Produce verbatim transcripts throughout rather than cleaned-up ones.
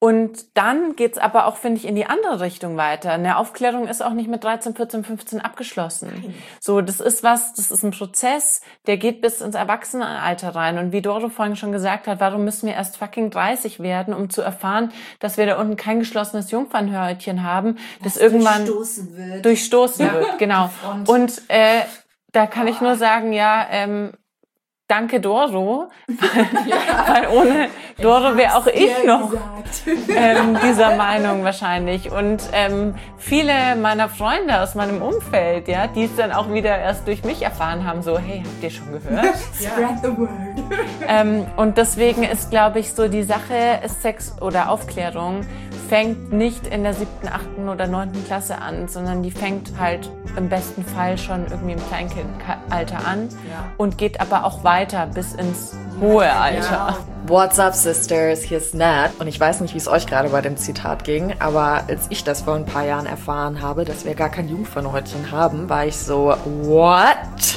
Und dann geht's aber auch, finde ich, in die andere Richtung weiter. Eine Aufklärung ist auch nicht mit dreizehn, vierzehn, fünfzehn abgeschlossen. Nein. So, das ist was, das ist ein Prozess, der geht bis ins Erwachsenenalter rein. Und wie Doro vorhin schon gesagt hat, warum müssen wir erst fucking dreißig werden, um zu erfahren, dass wir da unten kein geschlossenes Jungfernhäutchen haben, das, das irgendwann durchstoßen wird. Durchstoßen ja. wird, genau. Und äh, da kann oh. ich nur sagen, ja, ähm, danke Doro, weil, ja. weil ohne Doro wäre auch ich noch ähm, dieser Meinung wahrscheinlich. Und ähm, viele meiner Freunde aus meinem Umfeld, ja, die es dann auch wieder erst durch mich erfahren haben, so, hey, habt ihr schon gehört? Spread the word. ähm, und deswegen ist, glaube ich, so die Sache, Sex oder Aufklärung fängt nicht in der siebten, achten oder neunten Klasse an, sondern die fängt halt im besten Fall schon irgendwie im Kleinkindalter an ja. und geht aber auch weiter bis ins hohe Alter. Ja. What's up, Sisters? Hier ist Nat. Und ich weiß nicht, wie es euch gerade bei dem Zitat ging, aber als ich das vor ein paar Jahren erfahren habe, dass wir gar kein Jungfernhäutchen haben, war ich so, what?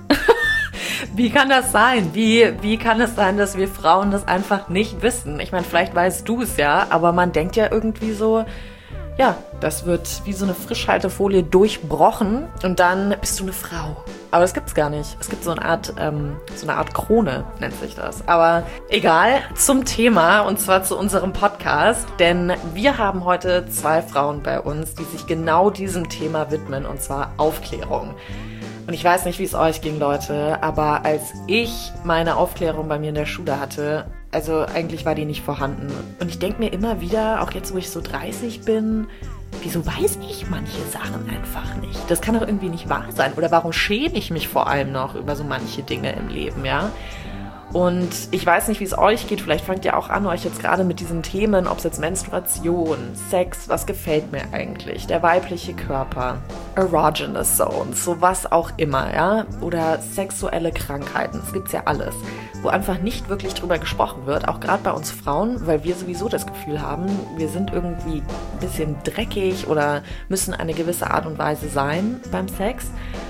Wie kann das sein? Wie, wie kann es sein, dass wir Frauen das einfach nicht wissen? Ich meine, vielleicht weißt du es ja, aber man denkt ja irgendwie so, ja, das wird wie so eine Frischhaltefolie durchbrochen und dann bist du eine Frau. Aber das gibt's gar nicht. Es gibt so eine Art, ähm, so eine Art Krone, nennt sich das. Aber egal, zum Thema und zwar zu unserem Podcast, denn wir haben heute zwei Frauen bei uns, die sich genau diesem Thema widmen, und zwar Aufklärung. Und ich weiß nicht, wie es euch ging, Leute, aber als ich meine Aufklärung bei mir in der Schule hatte, also eigentlich war die nicht vorhanden. Und ich denke mir immer wieder, auch jetzt, wo ich so dreißig bin, wieso weiß ich manche Sachen einfach nicht? Das kann doch irgendwie nicht wahr sein. Oder warum schäme ich mich vor allem noch über so manche Dinge im Leben, ja? Und ich weiß nicht, wie es euch geht. Vielleicht fangt ihr auch an, euch jetzt gerade mit diesen Themen, ob es jetzt Menstruation, Sex, was gefällt mir eigentlich, der weibliche Körper, erogenous zones, sowas auch immer, ja, oder sexuelle Krankheiten, das gibt's ja alles, wo einfach nicht wirklich drüber gesprochen wird, auch gerade bei uns Frauen, weil wir sowieso das Gefühl haben, wir sind irgendwie ein bisschen dreckig oder müssen eine gewisse Art und Weise sein beim Sex.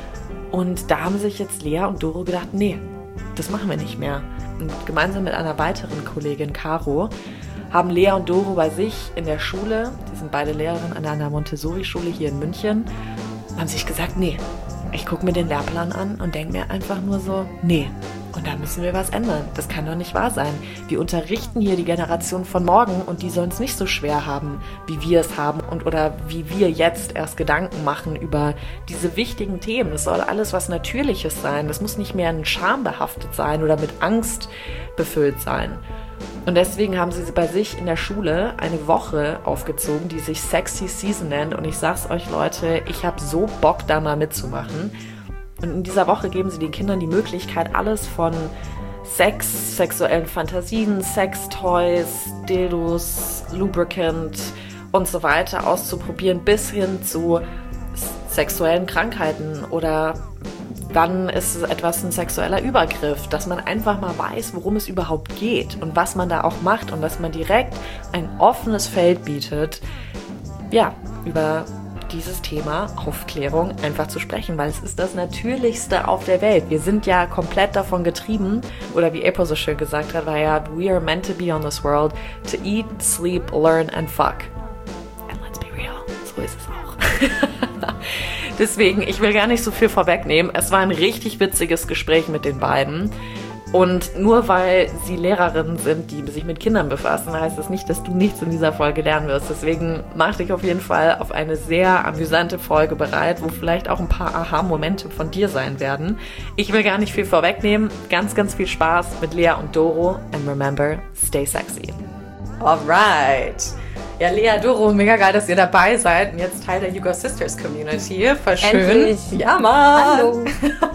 Und da haben sich jetzt Lea und Doro gedacht, nee, das machen wir nicht mehr. Und gemeinsam mit einer weiteren Kollegin, Caro, haben Lea und Doro bei sich in der Schule, die sind beide Lehrerinnen an einer Montessori-Schule hier in München, haben sich gesagt, nee, ich gucke mir den Lehrplan an und denke mir einfach nur so, nee, und da müssen wir was ändern. Das kann doch nicht wahr sein. Wir unterrichten hier die Generation von morgen und die sollen es nicht so schwer haben, wie wir es haben und oder wie wir jetzt erst Gedanken machen über diese wichtigen Themen. Das soll alles was Natürliches sein. Das muss nicht mehr in Scham behaftet sein oder mit Angst befüllt sein. Und deswegen haben sie bei sich in der Schule eine Woche aufgezogen, die sich Sexy Season nennt. Und ich sag's euch, Leute, ich habe so Bock, da mal mitzumachen. Und in dieser Woche geben sie den Kindern die Möglichkeit, alles von Sex, sexuellen Fantasien, Sextoys, Dildos, Lubricant und so weiter auszuprobieren, bis hin zu sexuellen Krankheiten oder wann ist etwas ein sexueller Übergriff, dass man einfach mal weiß, worum es überhaupt geht und was man da auch macht und dass man direkt ein offenes Feld bietet, ja, über dieses Thema Aufklärung einfach zu sprechen, weil es ist das Natürlichste auf der Welt. Wir sind ja komplett davon getrieben, oder wie April so schön gesagt hat, war ja, we are meant to be on this world to eat, sleep, learn and fuck. And let's be real, so ist es auch. Deswegen, ich will gar nicht so viel vorwegnehmen. Es war ein richtig witziges Gespräch mit den beiden. Und nur weil sie Lehrerinnen sind, die sich mit Kindern befassen, heißt das nicht, dass du nichts in dieser Folge lernen wirst. Deswegen mach dich auf jeden Fall auf eine sehr amüsante Folge bereit, wo vielleicht auch ein paar Aha-Momente von dir sein werden. Ich will gar nicht viel vorwegnehmen. Ganz, ganz viel Spaß mit Lea und Doro. And remember, stay sexy. Alright. Ja, Lea, Doro, mega geil, dass ihr dabei seid und jetzt Teil der You Go Sisters Community. Voll schön. Endlich. Ja, Mann. Hallo.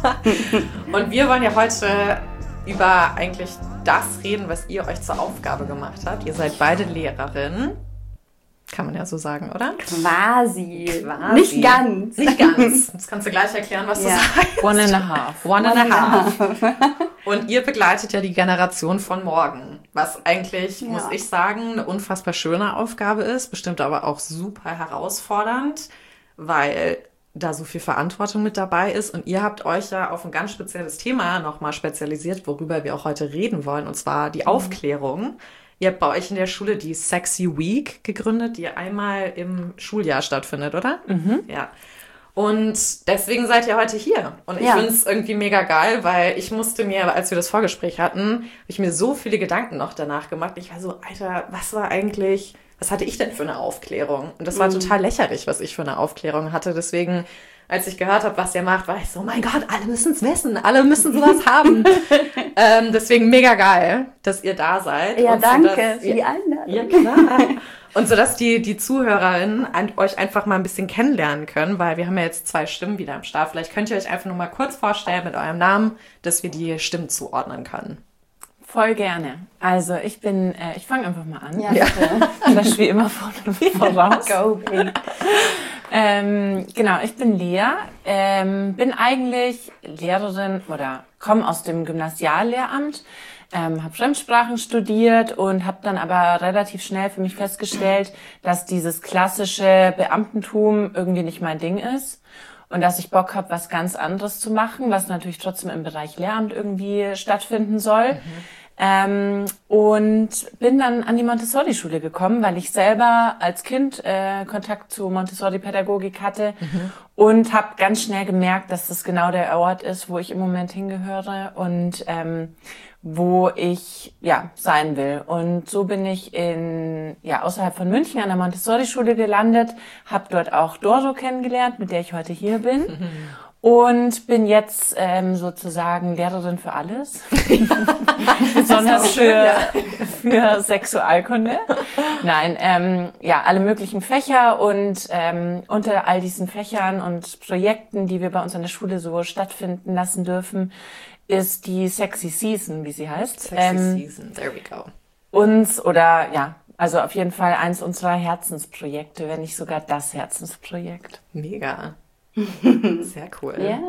Und wir wollen ja heute über eigentlich das reden, was ihr euch zur Aufgabe gemacht habt. Ihr seid beide Lehrerinnen. Kann man ja so sagen, oder? Quasi. Quasi. Nicht ganz. Nicht ganz. Das kannst du gleich erklären, was ja. du sagst. One and a half. One, One and a half. half. Und ihr begleitet ja die Generation von morgen. Was eigentlich, ja. muss ich sagen, eine unfassbar schöne Aufgabe ist. Bestimmt aber auch super herausfordernd, weil da so viel Verantwortung mit dabei ist. Und ihr habt euch ja auf ein ganz spezielles Thema nochmal spezialisiert, worüber wir auch heute reden wollen, und zwar die Aufklärung Ihr habt bei euch in der Schule die Sexy Week gegründet, die einmal im Schuljahr stattfindet, oder? Mhm. Ja. Und deswegen seid ihr heute hier. Und ich Ja. finde es irgendwie mega geil, weil ich musste mir, als wir das Vorgespräch hatten, habe ich mir so viele Gedanken noch danach gemacht. Ich war so, Alter, was war eigentlich, was hatte ich denn für eine Aufklärung? Und das war Mhm. total lächerlich, was ich für eine Aufklärung hatte. Deswegen, als ich gehört habe, was ihr macht, war ich so, mein Gott, alle müssen es wissen, alle müssen sowas haben. ähm, deswegen mega geil, dass ihr da seid. Ja, Und so, danke dass für ihr- die Einladung. Ja, klar. Und so, dass die, die ZuhörerInnen an, euch einfach mal ein bisschen kennenlernen können, weil wir haben ja jetzt zwei Stimmen wieder am Start. Vielleicht könnt ihr euch einfach nur mal kurz vorstellen mit eurem Namen, dass wir die Stimmen zuordnen können. Voll gerne. Also ich bin, äh, ich fange einfach mal an. Ja, bitte. Vielleicht wie immer vorne voraus. Go, baby. Ähm, genau, ich bin Lea, ähm, bin eigentlich Lehrerin oder komme aus dem Gymnasiallehramt, ähm, habe Fremdsprachen studiert und habe dann aber relativ schnell für mich festgestellt, dass dieses klassische Beamtentum irgendwie nicht mein Ding ist und dass ich Bock habe, was ganz anderes zu machen, was natürlich trotzdem im Bereich Lehramt irgendwie stattfinden soll. Mhm. Ähm, und bin dann an die Montessori-Schule gekommen, weil ich selber als Kind äh, Kontakt zu Montessori-Pädagogik hatte mhm. und habe ganz schnell gemerkt, dass das genau der Ort ist, wo ich im Moment hingehöre und ähm, wo ich ja sein will. Und so bin ich in ja außerhalb von München an der Montessori-Schule gelandet, habe dort auch Doro kennengelernt, mit der ich heute hier bin. Mhm. Und bin jetzt ähm, sozusagen Lehrerin für alles, besonders für, für Sexualkunde. Nein, ähm, ja, alle möglichen Fächer und ähm, unter all diesen Fächern und Projekten, die wir bei uns an der Schule so stattfinden lassen dürfen, ist die Sexy Season, wie sie heißt. Sexy ähm, Season, there we go. Uns oder ja, also auf jeden Fall eins unserer Herzensprojekte, wenn nicht sogar das Herzensprojekt. Mega. Sehr cool. Ja,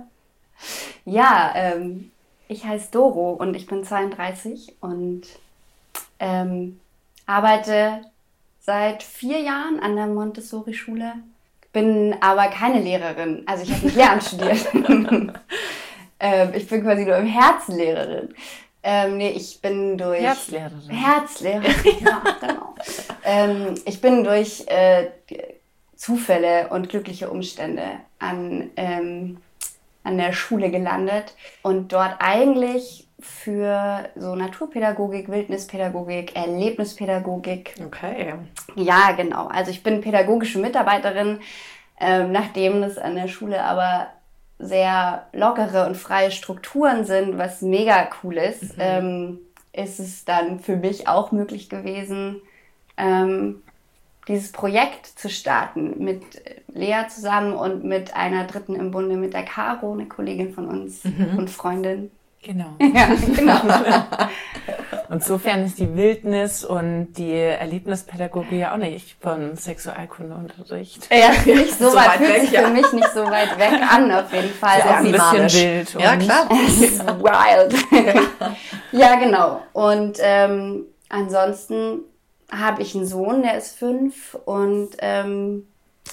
ja ähm, ich heiße Doro und ich bin zweiunddreißig und ähm, arbeite seit vier Jahren an der Montessori-Schule, bin aber keine Lehrerin, also ich habe nicht Lehramt studiert. ähm, ich bin quasi nur im Herzen Lehrerin. Ähm, nee, ich bin durch... Herzlehrerin. Herzlehrerin, ja, genau. ähm, ich bin durch... Äh, Zufälle und glückliche Umstände an, ähm, an der Schule gelandet und dort eigentlich für so Naturpädagogik, Wildnispädagogik, Erlebnispädagogik. Okay. Ja, genau. Also ich bin pädagogische Mitarbeiterin, ähm, nachdem es an der Schule aber sehr lockere und freie Strukturen sind, was mega cool ist, mhm. ähm, ist es dann für mich auch möglich gewesen, ähm, dieses Projekt zu starten mit Lea zusammen und mit einer Dritten im Bunde, mit der Caro, eine Kollegin von uns mhm. und Freundin. Genau. Ja, genau. Insofern ist die Wildnis und die Erlebnispädagogik ja auch nicht von Sexualkundeunterricht. Ja, nicht so, so weit, weit fühlt weg, sich ja. für mich nicht so weit weg an, auf jeden Fall. Sehr Also ein bisschen wild. Ja, klar. es ist wild. Ja, genau. Und ähm, ansonsten habe ich einen Sohn, der ist fünf und ähm,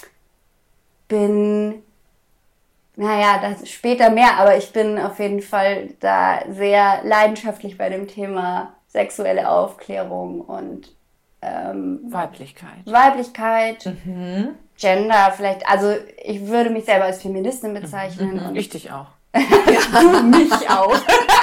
bin, naja, das später mehr, aber ich bin auf jeden Fall da sehr leidenschaftlich bei dem Thema sexuelle Aufklärung und ähm, Weiblichkeit. Weiblichkeit, Mhm. Gender vielleicht, also ich würde mich selber als Feministin bezeichnen. Mhm. Und Ich dich auch. du mich auch.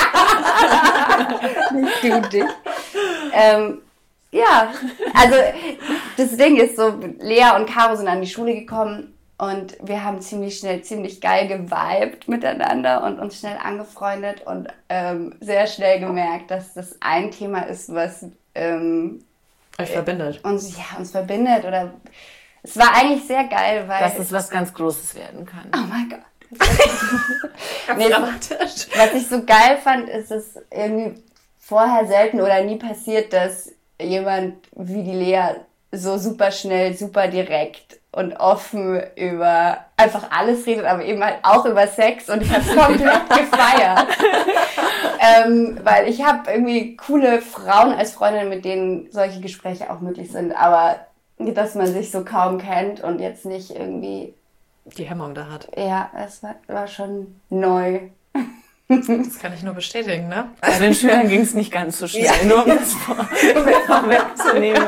Nicht du dich. Ähm, Ja, also das Ding ist so, Lea und Caro sind an die Schule gekommen und wir haben ziemlich schnell, ziemlich geil geweibt miteinander und uns schnell angefreundet und ähm, sehr schnell gemerkt, dass das ein Thema ist, was ähm, Euch verbindet. uns, ja, uns verbindet. Oder es war eigentlich sehr geil, weil... Dass es was ganz Großes werden kann. Oh mein Gott. Ganz Nee, dramatisch. Was ich so geil fand, ist es irgendwie vorher selten oder nie passiert, dass jemand wie die Lea so super schnell, super direkt und offen über einfach alles redet, aber eben halt auch über Sex und ich habe es komplett gefeiert. ähm, weil ich habe irgendwie coole Frauen als Freundin, mit denen solche Gespräche auch möglich sind, aber dass man sich so kaum kennt und jetzt nicht irgendwie... Die Hemmung da hat. Ja, es war, war schon neu. Das kann ich nur bestätigen, ne? Bei den Schülern ging es nicht ganz so schnell, ja. nur um das vorwegzunehmen.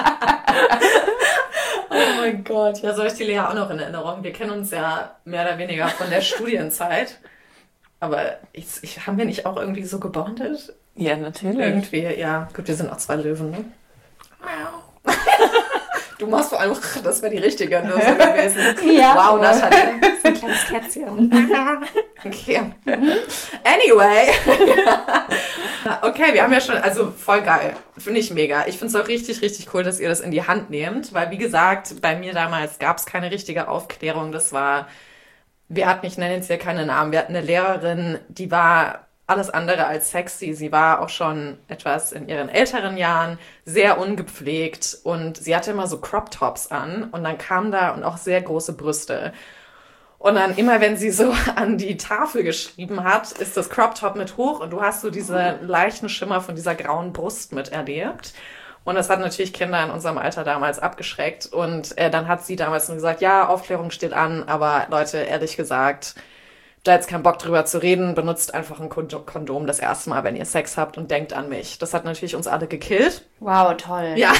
Oh mein Gott, ja, so habe ich die Lea auch noch in Erinnerung. Wir kennen uns ja mehr oder weniger von der Studienzeit. Aber ich, ich, haben wir nicht auch irgendwie so gebondet? Ja, natürlich. Irgendwie, ja. Gut, wir sind auch zwei Löwen, ne? Du machst vor allem, das wäre die richtige Lösung gewesen. Ja. Wow, Nathalie. Das ist ein kleines Kätzchen. Okay. Anyway. Okay, wir haben ja schon, also voll geil. Finde ich mega. Ich finde es auch richtig, richtig cool, dass ihr das in die Hand nehmt. Weil, wie gesagt, bei mir damals gab es keine richtige Aufklärung. Das war, wir hatten, ich nenne jetzt hier keine Namen, wir hatten eine Lehrerin, die war alles andere als sexy. Sie war auch schon etwas in ihren älteren Jahren sehr ungepflegt und sie hatte immer so Crop-Tops an und dann kam da und auch sehr große Brüste. Und dann immer, wenn sie so an die Tafel geschrieben hat, ist das Crop-Top mit hoch und du hast so diese leichten Schimmer von dieser grauen Brust miterlebt. Und das hat natürlich Kinder in unserem Alter damals abgeschreckt. Und äh, dann hat sie damals nur gesagt, ja, Aufklärung steht an, aber Leute, ehrlich gesagt, da jetzt keinen Bock drüber zu reden, benutzt einfach ein Kondom das erste Mal, wenn ihr Sex habt und denkt an mich. Das hat natürlich uns alle gekillt. Wow, toll. Ja.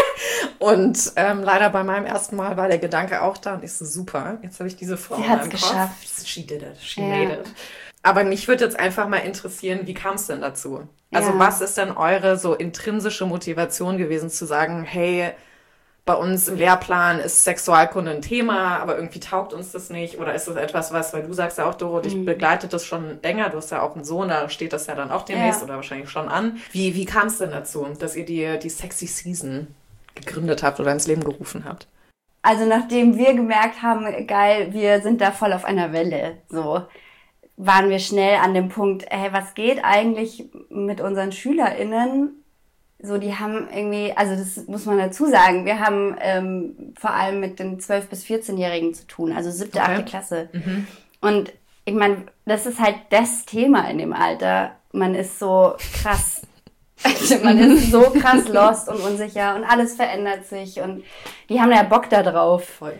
Und ähm, leider bei meinem ersten Mal war der Gedanke auch da und ich so, super, jetzt habe ich diese Frau Sie in hat's meinem geschafft. Kopf. She did it, she ja. made it. Aber mich würde jetzt einfach mal interessieren, wie kam es denn dazu? Also ja. was ist denn eure so intrinsische Motivation gewesen zu sagen, hey, bei uns im Lehrplan ist Sexualkunde ein Thema, aber irgendwie taugt uns das nicht? Oder ist das etwas, was, weil du sagst ja auch, Doro, dich mhm. begleitet das schon länger, du hast ja auch einen Sohn, da steht das ja dann auch demnächst ja. oder wahrscheinlich schon an. Wie, wie kam es denn dazu, dass ihr die, die Sexy Season gegründet habt oder ins Leben gerufen habt? Also nachdem wir gemerkt haben, geil, wir sind da voll auf einer Welle, so, waren wir schnell an dem Punkt, hey, was geht eigentlich mit unseren SchülerInnen? So, die haben irgendwie, also das muss man dazu sagen, wir haben ähm, vor allem mit den zwölf- bis vierzehnjährigen zu tun, also siebte, okay. achte Klasse. Mhm. Und ich meine, das ist halt das Thema in dem Alter. Man ist so krass, man ist so krass lost und unsicher und alles verändert sich und die haben ja Bock da drauf. Voll.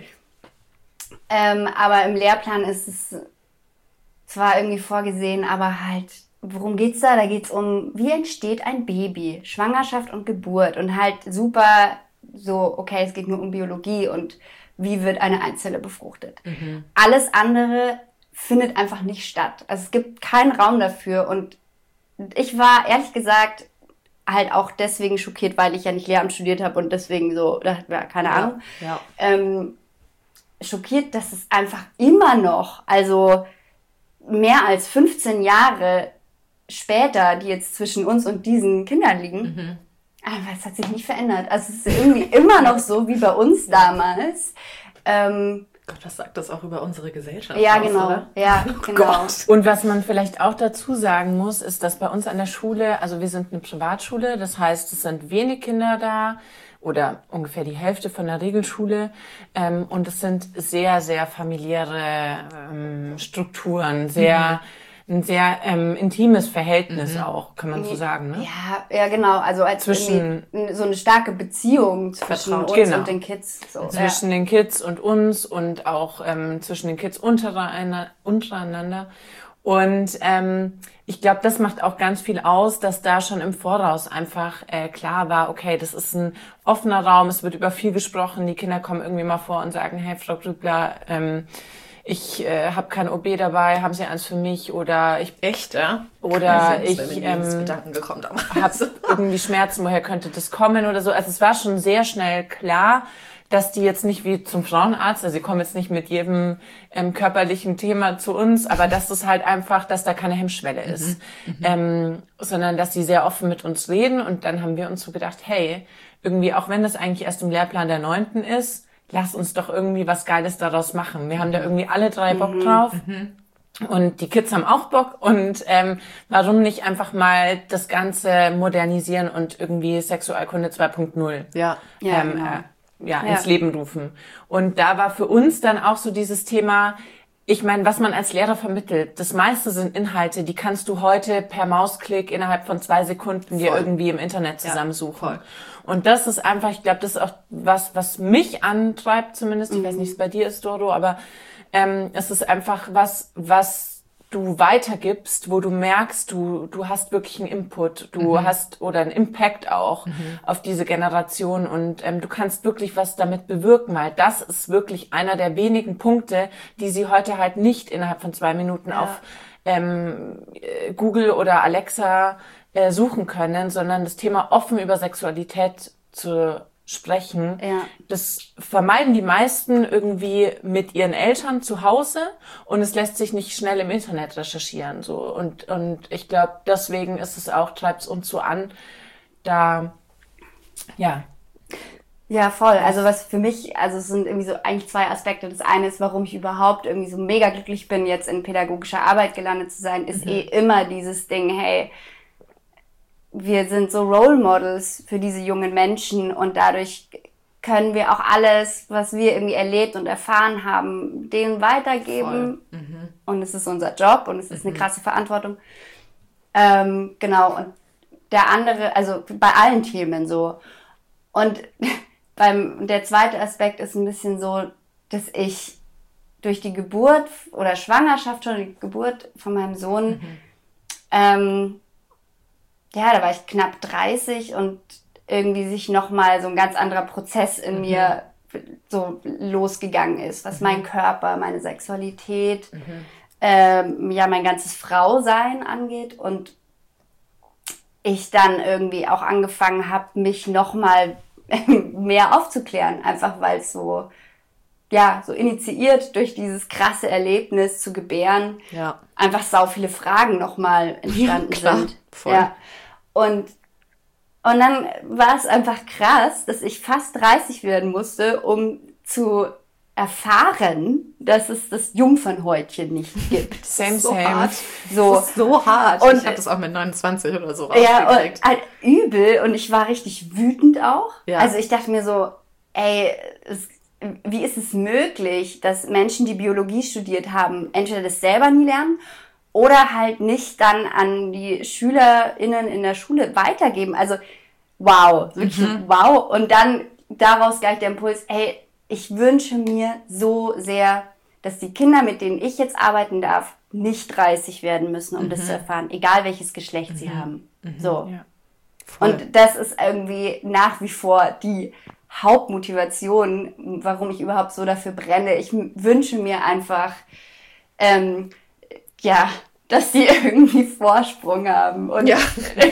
Ähm, aber im Lehrplan ist es zwar irgendwie vorgesehen, aber halt, worum geht's da? Da geht's um, wie entsteht ein Baby, Schwangerschaft und Geburt und halt super so, okay, es geht nur um Biologie und wie wird eine Eizelle befruchtet. Mhm. Alles andere findet einfach nicht statt. Also es gibt keinen Raum dafür und ich war ehrlich gesagt halt auch deswegen schockiert, weil ich ja nicht Lehramt studiert habe und deswegen so, ja, keine ja, Ahnung, ja. Ähm, schockiert, dass es einfach immer noch, also mehr als fünfzehn Jahre später, die jetzt zwischen uns und diesen Kindern liegen, mhm. aber es hat sich nicht verändert. Also es ist irgendwie immer noch so wie bei uns damals. Ähm, Gott, was sagt das auch über unsere Gesellschaft ja, aus, genau. oder? Ja, oh genau. Gott. Und was man vielleicht auch dazu sagen muss, ist, dass bei uns an der Schule, also wir sind eine Privatschule, das heißt, es sind wenig Kinder da oder ungefähr die Hälfte von der Regelschule ähm, und es sind sehr, sehr familiäre ähm, Strukturen, sehr... Mhm. ein sehr ähm, intimes Verhältnis mhm. auch, kann man so sagen, ne? Ja, ja, genau. Also als zwischen so eine starke Beziehung zwischen uns genau. und den Kids. So. Zwischen ja. den Kids und uns und auch ähm, zwischen den Kids untereinander. untereinander. Und ähm, ich glaube, das macht auch ganz viel aus, dass da schon im Voraus einfach äh, klar war, okay, das ist ein offener Raum, es wird über viel gesprochen, die Kinder kommen irgendwie mal vor und sagen, hey, Frau Grübler, ähm, ich äh, habe kein O B dabei, haben Sie eins für mich oder ich echt, ja? Oder ich ähm, habe irgendwie Schmerzen, woher könnte das kommen oder so. Also es war schon sehr schnell klar, dass die jetzt nicht wie zum Frauenarzt, also sie kommen jetzt nicht mit jedem ähm, körperlichen Thema zu uns, aber dass es halt einfach, dass da keine Hemmschwelle ist, mhm, ähm, sondern dass die sehr offen mit uns reden und dann haben wir uns so gedacht, hey, irgendwie, auch wenn das eigentlich erst im Lehrplan der Neunten ist, lass uns doch irgendwie was Geiles daraus machen. Wir haben da irgendwie alle drei Bock drauf. Mhm. Und die Kids haben auch Bock. Und ähm, warum nicht einfach mal das Ganze modernisieren und irgendwie Sexualkunde zwei Punkt null ja. Ja, ähm, genau. äh, ja, ins ja. Leben rufen. Und da war für uns dann auch so dieses Thema, ich meine, was man als Lehrer vermittelt, das meiste sind Inhalte, die kannst du heute per Mausklick innerhalb von zwei Sekunden dir irgendwie im Internet zusammensuchen. Ja, und das ist einfach, ich glaube, das ist auch was, was mich antreibt zumindest. Ich mhm. weiß nicht, wie es bei dir ist, Doro, aber ähm, es ist einfach was, was du weitergibst, wo du merkst, du du hast wirklich einen Input, du mhm. hast oder einen Impact auch mhm. auf diese Generation und ähm, du kannst wirklich was damit bewirken, weil das ist wirklich einer der wenigen Punkte, die sie heute halt nicht innerhalb von zwei Minuten ja. auf ähm, Google oder Alexa äh, suchen können, sondern das Thema offen über Sexualität zu sprechen. Ja. Das vermeiden die meisten irgendwie mit ihren Eltern zu Hause und es lässt sich nicht schnell im Internet recherchieren, so. Und, und ich glaube, deswegen ist es auch, treibt es uns so an, da, ja. Ja, voll. Also was für mich, also es sind irgendwie so eigentlich zwei Aspekte. Das eine ist, warum ich überhaupt irgendwie so mega glücklich bin, jetzt in pädagogischer Arbeit gelandet zu sein, ist mhm. eh immer dieses Ding, hey, wir sind so Role Models für diese jungen Menschen und dadurch können wir auch alles, was wir irgendwie erlebt und erfahren haben, denen weitergeben. Mhm. Und es ist unser Job und es ist mhm. eine krasse Verantwortung. Ähm, genau, und der andere, also bei allen Themen so. Und beim der zweite Aspekt ist ein bisschen so, dass ich durch die Geburt oder Schwangerschaft, schon die Geburt von meinem Sohn, mhm. ähm, ja, da war ich knapp dreißig und irgendwie sich nochmal so ein ganz anderer Prozess in mhm. mir so losgegangen ist, was mhm. mein Körper, meine Sexualität, mhm. ähm, ja, mein ganzes Frausein angeht und ich dann irgendwie auch angefangen habe, mich nochmal mehr aufzuklären, einfach weil es so, ja, so initiiert durch dieses krasse Erlebnis zu gebären, ja. einfach sau viele Fragen nochmal entstanden ja, klar. sind. Voll. Ja. Und, und dann war es einfach krass, dass ich fast dreißig werden musste, um zu erfahren, dass es das Jungfernhäutchen nicht gibt. Same, so same. Hart. So, das ist so hart. Und ich habe das auch mit neunundzwanzig oder so rausgekriegt. Ja, und halt übel. Und ich war richtig wütend auch. Ja. Also ich dachte mir so, ey, es, wie ist es möglich, dass Menschen, die Biologie studiert haben, entweder das selber nie lernen oder halt nicht dann an die SchülerInnen in der Schule weitergeben. Also, wow, wirklich mhm. wow. Und dann daraus gleich der Impuls, hey, ich wünsche mir so sehr, dass die Kinder, mit denen ich jetzt arbeiten darf, nicht dreißig werden müssen, um mhm. das zu erfahren, egal welches Geschlecht mhm. sie haben. Mhm. So. Ja. Und das ist irgendwie nach wie vor die Hauptmotivation, warum ich überhaupt so dafür brenne. Ich wünsche mir einfach, ähm, ja, dass die irgendwie Vorsprung haben und ja.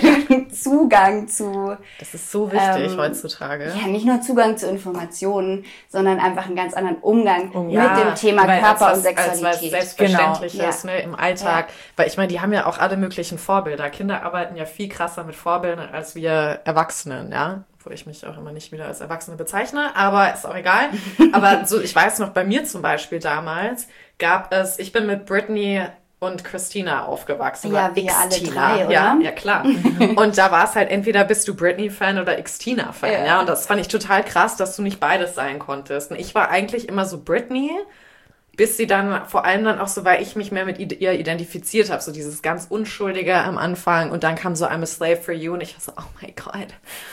Zugang zu... Das ist so wichtig ähm, heutzutage. Ja, nicht nur Zugang zu Informationen, sondern einfach einen ganz anderen Umgang um, ja, mit dem Thema Körper was, und Sexualität. Als was Selbstverständliches genau. ne, im Alltag. Ja. Weil ich meine, die haben ja auch alle möglichen Vorbilder. Kinder arbeiten ja viel krasser mit Vorbildern als wir Erwachsenen, ja. Wo ich mich auch immer nicht wieder als Erwachsene bezeichne, aber ist auch egal. Aber so, ich weiß noch, bei mir zum Beispiel damals gab es, ich bin mit Britney und Christina aufgewachsen. Ja, wir alle drei, oder? Ja, ja klar. Und da war es halt, entweder bist du Britney-Fan oder Xtina-Fan, ja. ja. Und das fand ich total krass, dass du nicht beides sein konntest. Und ich war eigentlich immer so Britney, bis sie dann, vor allem dann auch so, weil ich mich mehr mit ihr identifiziert habe, so dieses ganz Unschuldige am Anfang. Und dann kam so I'm a Slave for You und ich war so, oh mein Gott,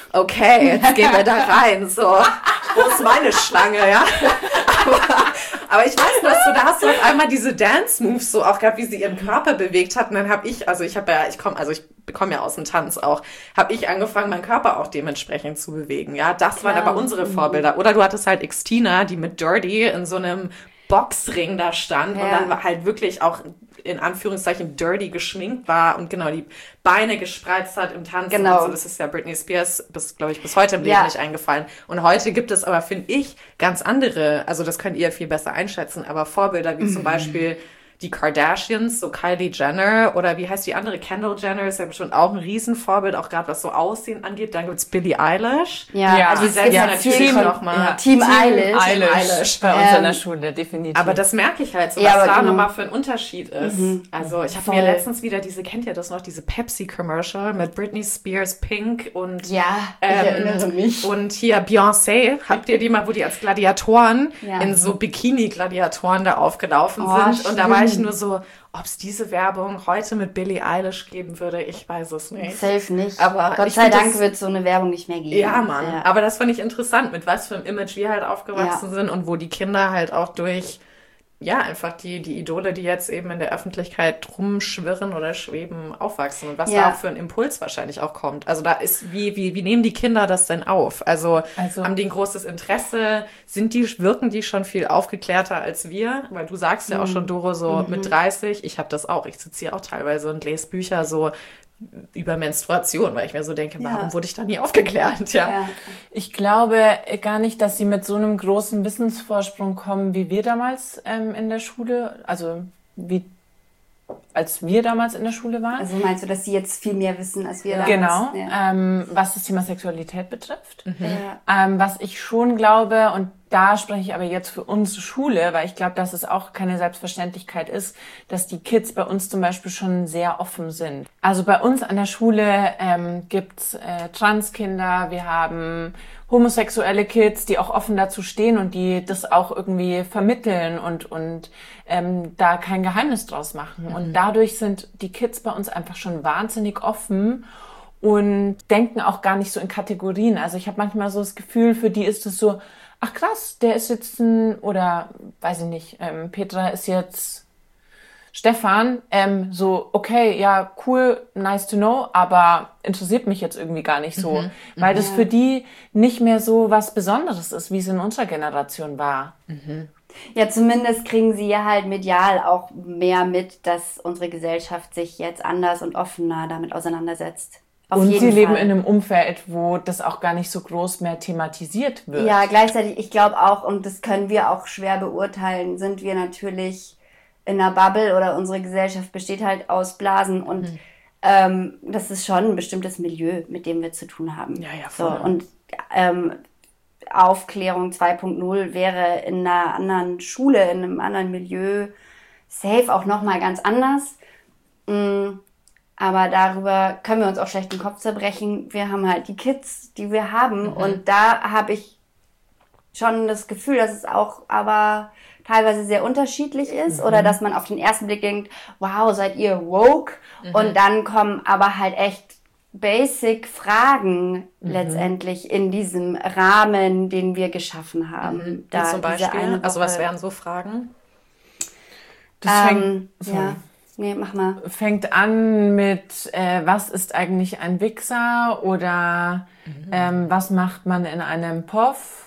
okay, jetzt gehen wir da rein, so, wo ist meine Schlange, ja? Aber, aber ich weiß noch so, da hast du auf einmal diese Dance-Moves so auch gehabt, wie sie ihren Körper bewegt hat. Und dann habe ich, also ich habe ja, ich komme, also ich bekomme ja aus dem Tanz auch, habe ich angefangen, meinen Körper auch dementsprechend zu bewegen, ja? Das Klar. waren aber unsere Vorbilder. Oder du hattest halt Xtina, die mit Dirty in so einem Boxring da stand ja. und dann war halt wirklich auch in Anführungszeichen dirty geschminkt war und genau die Beine gespreizt hat im Tanzen. Genau. Und so. Das ist ja Britney Spears, bis glaube ich bis heute im Leben ja. nicht eingefallen. Und heute gibt es aber, finde ich, ganz andere, also das könnt ihr viel besser einschätzen, aber Vorbilder wie mhm. zum Beispiel die Kardashians, so Kylie Jenner oder wie heißt die andere, Kendall Jenner, ist ja bestimmt auch ein Riesenvorbild, auch gerade was so Aussehen angeht. Dann gibt's Billie Eilish. Ja, ja. Also die setzt ja, natürlich nochmal. Ja. Team, Team Eilish. Eilish. Eilish. Bei uns ähm, in der Schule, definitiv. Aber das merke ich halt so, was ja, da genau. nochmal für ein Unterschied ist. Mhm. Also ich habe mir letztens wieder diese, kennt ihr das noch, diese Pepsi-Commercial mit Britney Spears, Pink und ja, ähm, ich erinnere mich. Und hier Beyoncé, habt ihr die mal, wo die als Gladiatoren ja. in so Bikini-Gladiatoren da aufgelaufen oh, sind. Stimmt. Und da war ich nur so, ob es diese Werbung heute mit Billie Eilish geben würde, ich weiß es nicht. Safe nicht. Aber Gott sei Dank wird es so eine Werbung nicht mehr geben. Ja, Mann. Ja. Aber das fand ich interessant, mit was für einem Image wir halt aufgewachsen ja. sind und wo die Kinder halt auch durch ja, einfach die, die Idole, die jetzt eben in der Öffentlichkeit rumschwirren oder schweben, aufwachsen und was ja. da auch für ein Impuls wahrscheinlich auch kommt. Also da ist, wie, wie, wie nehmen die Kinder das denn auf? Also, also haben die ein großes Interesse? Sind die, wirken die schon viel aufgeklärter als wir? Weil du sagst ja auch schon, Doro, so mhm. mit dreißig, ich habe das auch, ich sitze hier auch teilweise und lese Bücher so über Menstruation, weil ich mir so denke, warum ja. wurde ich da nie aufgeklärt? Ja. ja. Ich glaube gar nicht, dass sie mit so einem großen Wissensvorsprung kommen, wie wir damals ähm, in der Schule, also wie als wir damals in der Schule waren. Also meinst du, dass sie jetzt viel mehr wissen, als wir damals? Genau, ja. ähm, was das Thema Sexualität betrifft. Mhm. Ja. Ähm, was ich schon glaube, und da spreche ich aber jetzt für unsere Schule, weil ich glaube, dass es auch keine Selbstverständlichkeit ist, dass die Kids bei uns zum Beispiel schon sehr offen sind. Also bei uns an der Schule ähm, gibt's äh, Transkinder, wir haben homosexuelle Kids, die auch offen dazu stehen und die das auch irgendwie vermitteln und und ähm, da kein Geheimnis draus machen. Mhm. Und dadurch sind die Kids bei uns einfach schon wahnsinnig offen und denken auch gar nicht so in Kategorien. Also ich habe manchmal so das Gefühl, für die ist es so, ach krass, der ist jetzt ein, oder weiß ich nicht, ähm, Petra ist jetzt Stefan, ähm, so, okay, ja, cool, nice to know, aber interessiert mich jetzt irgendwie gar nicht so, mhm. weil mhm. das für die nicht mehr so was Besonderes ist, wie es in unserer Generation war. Mhm. Ja, zumindest kriegen sie ja halt medial auch mehr mit, dass unsere Gesellschaft sich jetzt anders und offener damit auseinandersetzt. Auf und sie leben Fall. in einem Umfeld, wo das auch gar nicht so groß mehr thematisiert wird. Ja, gleichzeitig, ich glaube auch, und das können wir auch schwer beurteilen, sind wir natürlich in einer Bubble oder unsere Gesellschaft besteht halt aus Blasen und mhm. ähm, das ist schon ein bestimmtes Milieu, mit dem wir zu tun haben. Ja, ja, voll. So, und ähm, Aufklärung zwei Punkt null wäre in einer anderen Schule, in einem anderen Milieu safe auch nochmal ganz anders. Mhm. Aber darüber können wir uns auch schlecht den Kopf zerbrechen. Wir haben halt die Kids, die wir haben. Mhm. Und da habe ich schon das Gefühl, dass es auch aber teilweise sehr unterschiedlich ist. Mhm. Oder dass man auf den ersten Blick denkt, wow, seid ihr woke? Mhm. Und dann kommen aber halt echt basic Fragen mhm. letztendlich in diesem Rahmen, den wir geschaffen haben. Mhm. Da zum Beispiel? Also was wären so Fragen? Das ähm, fängt, ja. Nee, mach mal. Fängt an mit, äh, was ist eigentlich ein Wichser oder mhm. ähm, was macht man in einem Puff?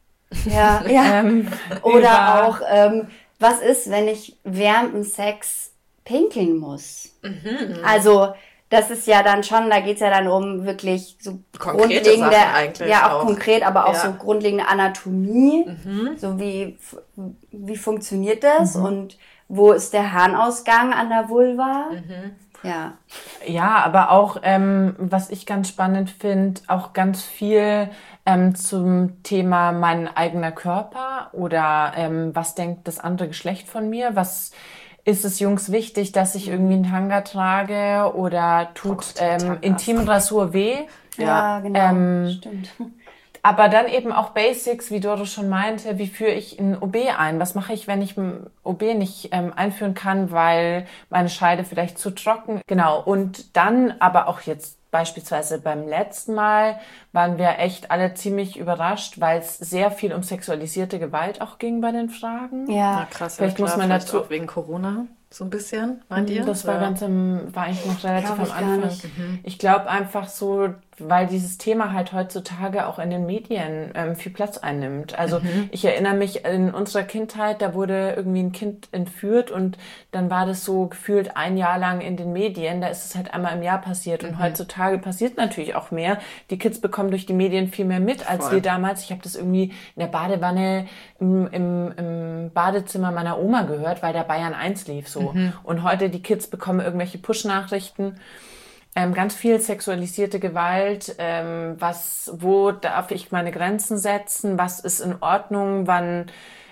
Ja, ja. ähm, oder auch, ähm, was ist, wenn ich während dem Sex pinkeln muss? Mhm. Also, das ist ja dann schon, da geht's ja dann um wirklich so konkrete grundlegende, Sachen eigentlich ja auch, auch konkret, aber auch ja. so grundlegende Anatomie, mhm. so wie, wie funktioniert das mhm. und wo ist der Harnausgang an der Vulva? Mhm. Ja. Ja, aber auch, ähm, was ich ganz spannend finde, auch ganz viel ähm, zum Thema mein eigener Körper oder ähm, was denkt das andere Geschlecht von mir? Was ist es Jungs wichtig, dass ich irgendwie einen Tanga trage oder tut ähm, Intimrasur weh? Ja, ja genau, ähm, stimmt. Aber dann eben auch Basics, wie Doro schon meinte, wie führe ich ein O B ein? Was mache ich, wenn ich ein O B nicht ähm, einführen kann, weil meine Scheide vielleicht zu trocken? Genau, und dann aber auch jetzt beispielsweise beim letzten Mal waren wir echt alle ziemlich überrascht, weil es sehr viel um sexualisierte Gewalt auch ging bei den Fragen. Ja, Na krass. Vielleicht ja, klar, muss man dazu auch wegen Corona so ein bisschen, meint ihr? Das war ja. ganz im, war eigentlich noch relativ am Anfang. Mhm. Ich glaube einfach so, weil dieses Thema halt heutzutage auch in den Medien ähm, viel Platz einnimmt. Also mhm. ich erinnere mich in unserer Kindheit, da wurde irgendwie ein Kind entführt und dann war das so gefühlt ein Jahr lang in den Medien. Da ist es halt einmal im Jahr passiert und mhm. heutzutage passiert natürlich auch mehr. Die Kids bekommen durch die Medien viel mehr mit als Voll. wir damals. Ich habe das irgendwie in der Badewanne im, im, im Badezimmer meiner Oma gehört, weil da Bayern eins lief so. Mhm. Und heute die Kids bekommen irgendwelche Push-Nachrichten. Ähm, ganz viel sexualisierte Gewalt, ähm, was, wo darf ich meine Grenzen setzen, was ist in Ordnung, wann,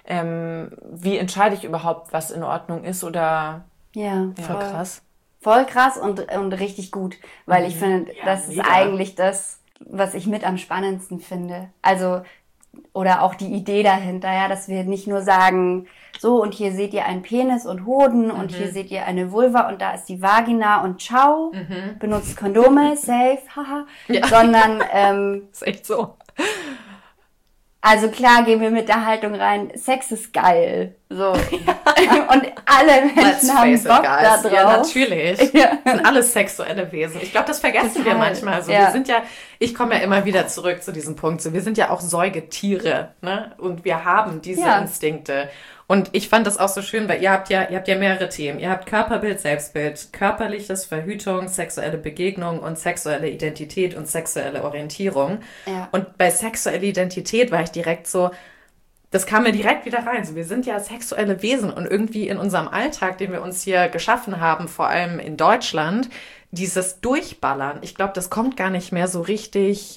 ähm, wie entscheide ich überhaupt, was in Ordnung ist oder... Ja, ja. voll krass. Voll krass und, und richtig gut, weil mhm. ich finde, ja, das mega. ist eigentlich das, was ich mit am spannendsten finde. Also, oder auch die Idee dahinter, ja, dass wir nicht nur sagen, so und hier seht ihr einen Penis und Hoden mhm. und hier seht ihr eine Vulva und da ist die Vagina und ciao, mhm. benutzt Kondome, safe, haha, ja. sondern ähm, ist echt so. Also klar gehen wir mit der Haltung rein, Sex ist geil, So. Und alle Menschen haben Bock da drauf. Ja, natürlich. Ja. Das sind alles sexuelle Wesen. Ich glaube, das vergessen Total. wir manchmal. Also, ja. Wir sind ja, ich komme ja immer wieder zurück zu diesem Punkt. So, wir sind ja auch Säugetiere, ne? Und wir haben diese ja. Instinkte. Und ich fand das auch so schön, weil ihr habt ja, ihr habt ja mehrere Themen. Ihr habt Körperbild, Selbstbild, körperliches, Verhütung, sexuelle Begegnung und sexuelle Identität und sexuelle Orientierung. Ja. Und bei sexuelle Identität war ich direkt so, das kam mir direkt wieder rein. So, wir sind ja sexuelle Wesen und irgendwie in unserem Alltag, den wir uns hier geschaffen haben, vor allem in Deutschland, dieses Durchballern. Ich glaube, das kommt gar nicht mehr so richtig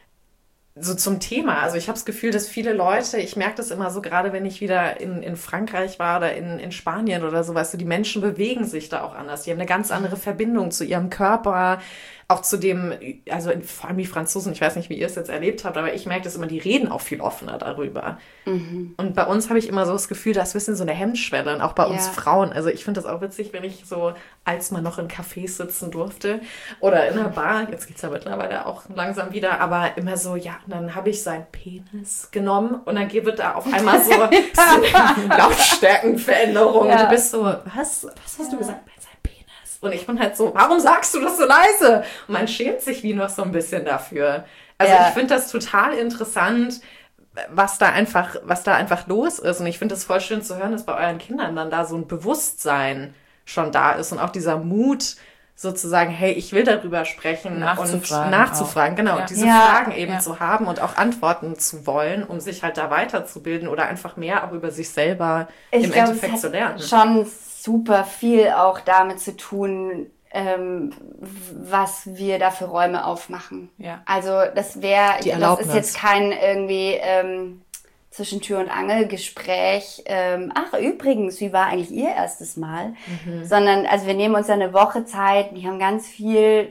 so zum Thema. Also ich habe das Gefühl, dass viele Leute, ich merke das immer so, gerade wenn ich wieder in, in Frankreich war oder in, in Spanien oder so, weißt du, die Menschen bewegen sich da auch anders. Die haben eine ganz andere Verbindung zu ihrem Körper, auch zu dem, also vor allem die Franzosen, ich weiß nicht, wie ihr es jetzt erlebt habt, aber ich merke das immer, die reden auch viel offener darüber. Mhm. Und bei uns habe ich immer so das Gefühl, da ist ein bisschen so eine Hemmschwelle und auch bei ja. uns Frauen. Also ich finde das auch witzig, wenn ich so, als man noch in Cafés sitzen durfte oder in einer Bar, jetzt geht's ja mittlerweile auch langsam wieder, aber immer so, ja, und dann habe ich seinen Penis genommen und dann wird da auf einmal so, so eine Lautstärkenveränderung. Ja. Und du bist so, was, was hast ja. du gesagt? Und ich bin halt so, warum sagst du das so leise? Und man schämt sich wie noch so ein bisschen dafür. Also ja. ich finde das total interessant, was da einfach, was da einfach los ist. Und ich finde es voll schön zu hören, dass bei euren Kindern dann da so ein Bewusstsein schon da ist und auch dieser Mut, sozusagen, hey, ich will darüber sprechen nachzufragen und nachzufragen, auch. genau, ja. und diese ja. Fragen eben ja. zu haben und auch Antworten zu wollen, um sich halt da weiterzubilden oder einfach mehr auch über sich selber ich im glaub, Endeffekt es zu lernen. Schon super viel auch damit zu tun, ähm, was wir da für Räume aufmachen. Ja. Also das wäre, das ist jetzt kein irgendwie ähm, zwischen Tür und Angel Gespräch, ähm, ach übrigens, wie war eigentlich Ihr erstes Mal? Mhm. Sondern, also wir nehmen uns ja eine Woche Zeit, wir haben ganz viel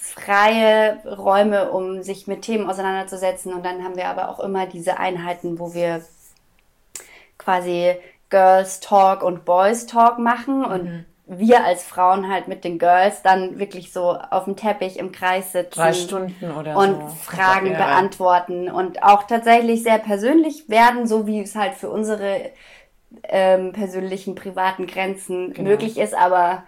freie Räume, um sich mit Themen auseinanderzusetzen und dann haben wir aber auch immer diese Einheiten, wo wir quasi Girls Talk und Boys Talk machen und mhm. wir als Frauen halt mit den Girls dann wirklich so auf dem Teppich im Kreis sitzen. Drei Stunden oder und so. Fragen ja. beantworten und auch tatsächlich sehr persönlich werden, so wie es halt für unsere ähm, persönlichen, privaten Grenzen genau. möglich ist, aber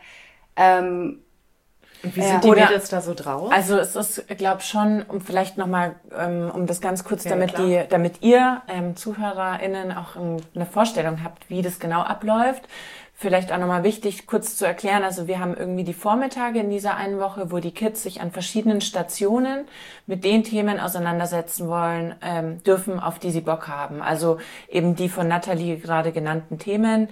ähm, und wie sind ja. die Mädels da so drauf? Also es ist, glaube ich, schon, um vielleicht nochmal, ähm, um das ganz kurz, ja, damit klar. die, damit ihr ähm, ZuhörerInnen auch ähm, eine Vorstellung habt, wie das genau abläuft. Vielleicht auch nochmal wichtig, kurz zu erklären, also wir haben irgendwie die Vormittage in dieser einen Woche, wo die Kids sich an verschiedenen Stationen mit den Themen auseinandersetzen wollen, ähm, dürfen, auf die sie Bock haben. Also eben die von Nathalie gerade genannten Themen.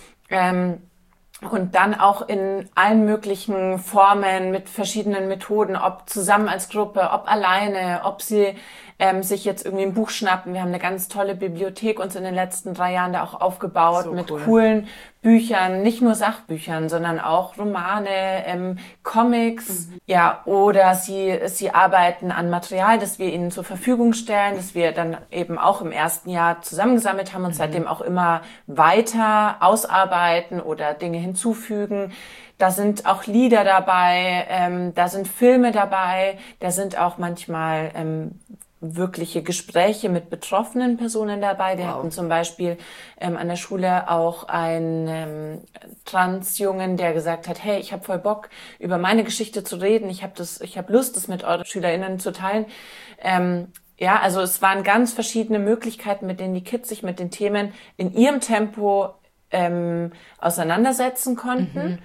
Ähm, Und dann auch in allen möglichen Formen mit verschiedenen Methoden, ob zusammen als Gruppe, ob alleine, ob sie ähm, sich jetzt irgendwie ein Buch schnappen. Wir haben eine ganz tolle Bibliothek uns in den letzten drei Jahren da auch aufgebaut so mit cool. coolen Büchern, nicht nur Sachbüchern, sondern auch Romane, ähm, Comics. Mhm. Ja, oder sie sie arbeiten an Material, das wir ihnen zur Verfügung stellen, das wir dann eben auch im ersten Jahr zusammengesammelt haben und mhm. seitdem auch immer weiter ausarbeiten oder Dinge hinzufügen. Da sind auch Lieder dabei, ähm, da sind Filme dabei, da sind auch manchmal ähm, wirkliche Gespräche mit betroffenen Personen dabei. Wir wow. hatten zum Beispiel ähm, an der Schule auch einen ähm, Transjungen, der gesagt hat, hey, ich habe voll Bock, über meine Geschichte zu reden. Ich habe das, ich habe Lust, das mit euren SchülerInnen zu teilen. Ähm, ja, also es waren ganz verschiedene Möglichkeiten, mit denen die Kids sich mit den Themen in ihrem Tempo ähm, auseinandersetzen konnten. Mhm.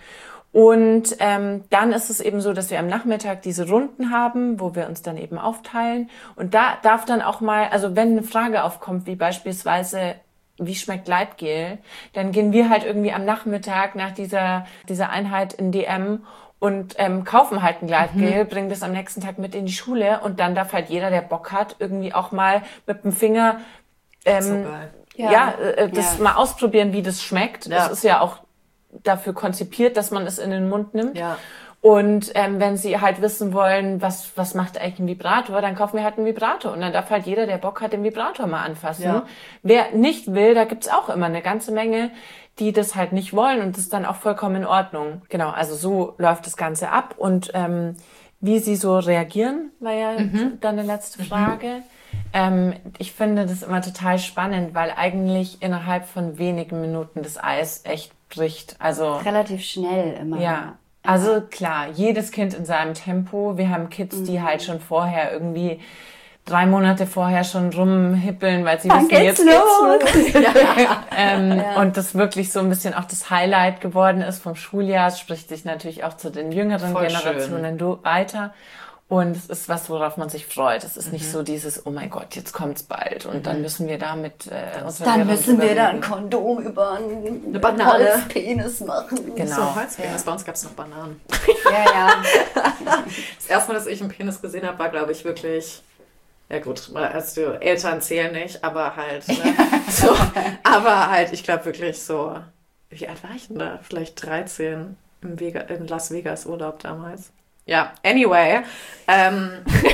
Und ähm, dann ist es eben so, dass wir am Nachmittag diese Runden haben, wo wir uns dann eben aufteilen. Und da darf dann auch mal, also wenn eine Frage aufkommt, wie beispielsweise, wie schmeckt Gleitgel, dann gehen wir halt irgendwie am Nachmittag nach dieser dieser Einheit in D M und ähm, kaufen halt ein Gleitgel, mhm. bringen das am nächsten Tag mit in die Schule und dann darf halt jeder, der Bock hat, irgendwie auch mal mit dem Finger ähm, so geil. ja, ja äh, das ja. mal ausprobieren, wie das schmeckt. Ja. Das ist ja auch dafür konzipiert, dass man es in den Mund nimmt. Ja. Und ähm, wenn sie halt wissen wollen, was was macht eigentlich ein Vibrator, dann kaufen wir halt einen Vibrator. Und dann darf halt jeder, der Bock hat, den Vibrator mal anfassen. Ja. Wer nicht will, da gibt's auch immer eine ganze Menge, die das halt nicht wollen. Und das ist dann auch vollkommen in Ordnung. Genau, also so läuft das Ganze ab. Und ähm, wie sie so reagieren, war ja mhm. dann eine letzte Frage. Mhm. Ähm, ich finde das immer total spannend, weil eigentlich innerhalb von wenigen Minuten das Eis echt bricht. Also relativ schnell immer. Ja, also klar, jedes Kind in seinem Tempo. Wir haben Kids, die halt schon vorher irgendwie drei Monate vorher schon rumhippeln, weil sie Dann wissen, geht's jetzt los. geht's los. Ja. ähm, Ja. Und das wirklich so ein bisschen auch das Highlight geworden ist vom Schuljahr. Es spricht sich natürlich auch zu den jüngeren Voll Generationen do- weiter. Und es ist was, worauf man sich freut. Es ist mhm. nicht so dieses, oh mein Gott, jetzt kommt's bald. Und mhm. dann müssen wir damit äh, unsere Dann Lehrer müssen wir reden. da ein Kondom über einen Eine Banane. Holzpenis machen. Genau. So, Holzpenis. Ja. Bei uns gab's noch Bananen. Ja, ja. Das erste Mal, dass ich einen Penis gesehen habe, war, glaube ich, wirklich... Ja gut, also Eltern zählen nicht, aber halt, ne? so, aber halt, ich glaube wirklich so, wie alt war ich denn da? Vielleicht dreizehn im Vega, in Las Vegas Urlaub damals. Ja, anyway. Ähm,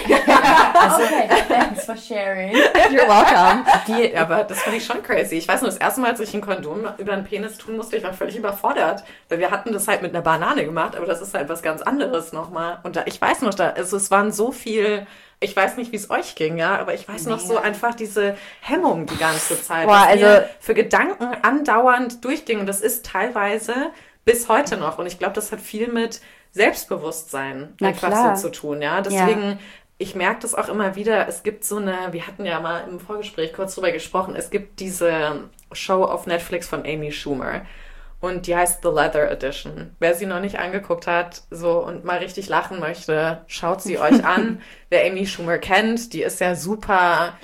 also, okay, thanks for sharing. You're welcome. Die, aber das fand ich schon crazy. Ich weiß nur, das erste Mal, als ich ein Kondom über einen Penis tun musste, ich war völlig überfordert. Weil wir hatten das halt mit einer Banane gemacht, aber das ist halt was ganz anderes nochmal. Und da, ich weiß noch, da, also es waren so viel... Ich weiß nicht, wie es euch ging, ja, aber ich weiß noch so einfach diese Hemmung die ganze Zeit, Boah, was also mir für Gedanken andauernd durchging. Und das ist teilweise bis heute noch. Und ich glaube, das hat viel mit Selbstbewusstsein Na einfach klar. so zu tun, ja. Deswegen, ja. ich merke das auch immer wieder. Es gibt so eine, wir hatten ja mal im Vorgespräch kurz drüber gesprochen, es gibt diese Show auf Netflix von Amy Schumer. Und die heißt The Leather Edition. Wer sie noch nicht angeguckt hat, so und mal richtig lachen möchte, schaut sie euch an. Wer Amy Schumer kennt, die ist ja super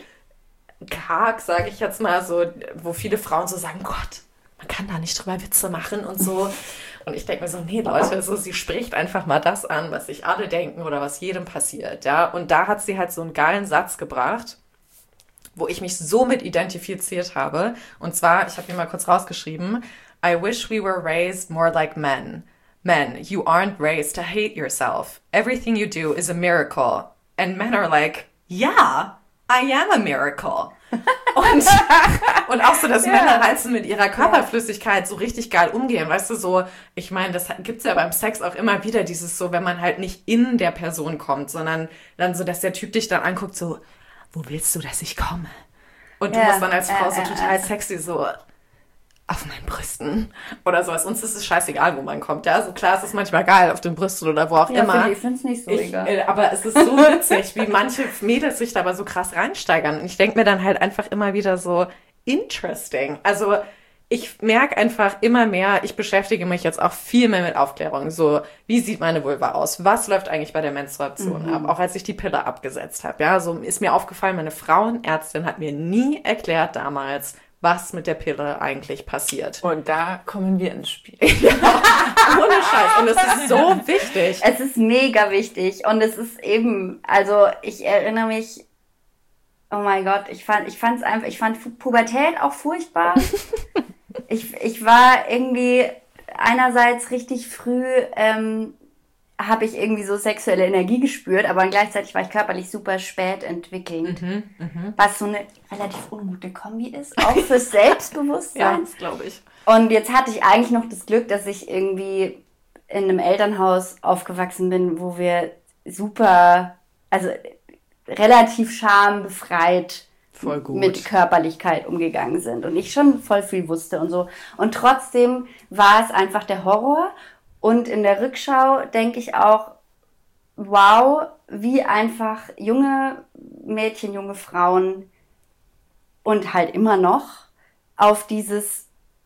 karg, sage ich jetzt mal, so, wo viele Frauen so sagen, Gott, man kann da nicht drüber Witze machen und so. Und ich denke mir so, nee, Leute, so, sie spricht einfach mal das an, was sich alle denken oder was jedem passiert, ja. Und da hat sie halt so einen geilen Satz gebracht, wo ich mich so mit identifiziert habe. Und zwar, ich habe ihn mal kurz rausgeschrieben, I wish we were raised more like men. Men, you aren't raised to hate yourself. Everything you do is a miracle. And men are like, yeah, I am a miracle. Und, und auch so, dass yeah. Männer halt so mit ihrer Körperflüssigkeit so richtig geil umgehen. Weißt du, so, ich meine, das gibt's ja beim Sex auch immer wieder, dieses so, wenn man halt nicht in der Person kommt, sondern dann so, dass der Typ dich dann anguckt, so, wo willst du, dass ich komme? Und du yeah. musst dann als Frau so total sexy so... auf meinen Brüsten oder sowas. Uns ist es scheißegal, wo man kommt. Ja, so klar, es ist manchmal geil auf den Brüsten oder wo auch ja, immer. Ich finde es nicht so ich, egal. Äh, aber es ist so witzig, wie manche Mädels sich da aber so krass reinsteigern. Und ich denke mir dann halt einfach immer wieder so, interesting. Also ich merke einfach immer mehr, ich beschäftige mich jetzt auch viel mehr mit Aufklärung. So, wie sieht meine Vulva aus? Was läuft eigentlich bei der Menstruation mhm. ab? Auch als ich die Pille abgesetzt habe. Ja, so ist mir aufgefallen, meine Frauenärztin hat mir nie erklärt damals, was mit der Pille eigentlich passiert. Und da kommen wir ins Spiel. Ja, ohne Scheiß. Und es ist so wichtig. Es ist mega wichtig. Und es ist eben, also ich erinnere mich, oh mein Gott, ich fand, ich fand's einfach, ich fand Pubertät auch furchtbar. ich, ich war irgendwie einerseits richtig früh, ähm, habe ich irgendwie so sexuelle Energie gespürt, aber gleichzeitig war ich körperlich super spät entwickelnd. Mhm, mh. Was so eine relativ ungute Kombi ist, auch fürs Selbstbewusstsein. Ja, das glaube ich. Und jetzt hatte ich eigentlich noch das Glück, dass ich irgendwie in einem Elternhaus aufgewachsen bin, wo wir super, also relativ schambefreit voll gut. mit Körperlichkeit umgegangen sind. Und ich schon voll viel wusste und so. Und trotzdem war es einfach der Horror. Und in der Rückschau denke ich auch, wow, wie einfach junge Mädchen, junge Frauen und halt immer noch auf dieses,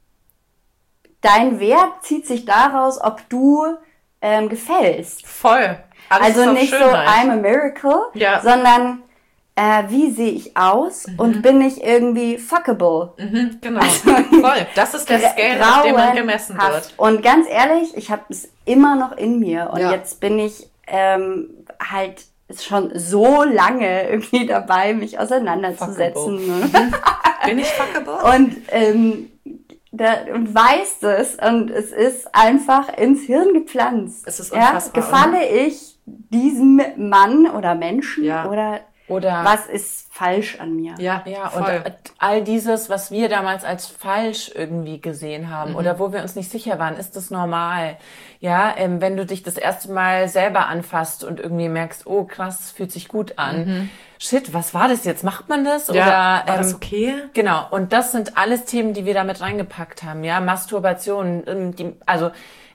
dein Wert zieht sich daraus, ob du ähm, gefällst. Voll. Alles also nicht Schönheit. So, I'm a miracle, ja. sondern äh, wie sehe ich aus mhm. und bin ich irgendwie fuckable? Mhm, genau, also, voll. Das ist der Scale, auf dem man gemessen wird. Und ganz ehrlich, ich habe es immer noch in mir. Und ja. jetzt bin ich ähm, halt schon so lange irgendwie dabei, mich auseinanderzusetzen. Ne? Bin ich fuckable? Und, ähm, da, und weiß das. Und es ist einfach ins Hirn gepflanzt. Es ist unfassbar. Ja? Gefalle ich diesem Mann oder Menschen ja. oder... Oder was ist falsch an mir? Ja, ja, voll. Und all dieses, was wir damals als falsch irgendwie gesehen haben mhm. oder wo wir uns nicht sicher waren, ist das normal? Ja, ähm, wenn du dich das erste Mal selber anfasst und irgendwie merkst, oh krass, fühlt sich gut an, mhm. shit, was war das jetzt? Macht man das? Ja, Oder war ähm, das okay? Genau, und das sind alles Themen, die wir damit reingepackt haben, ja, Masturbation, ähm, die, also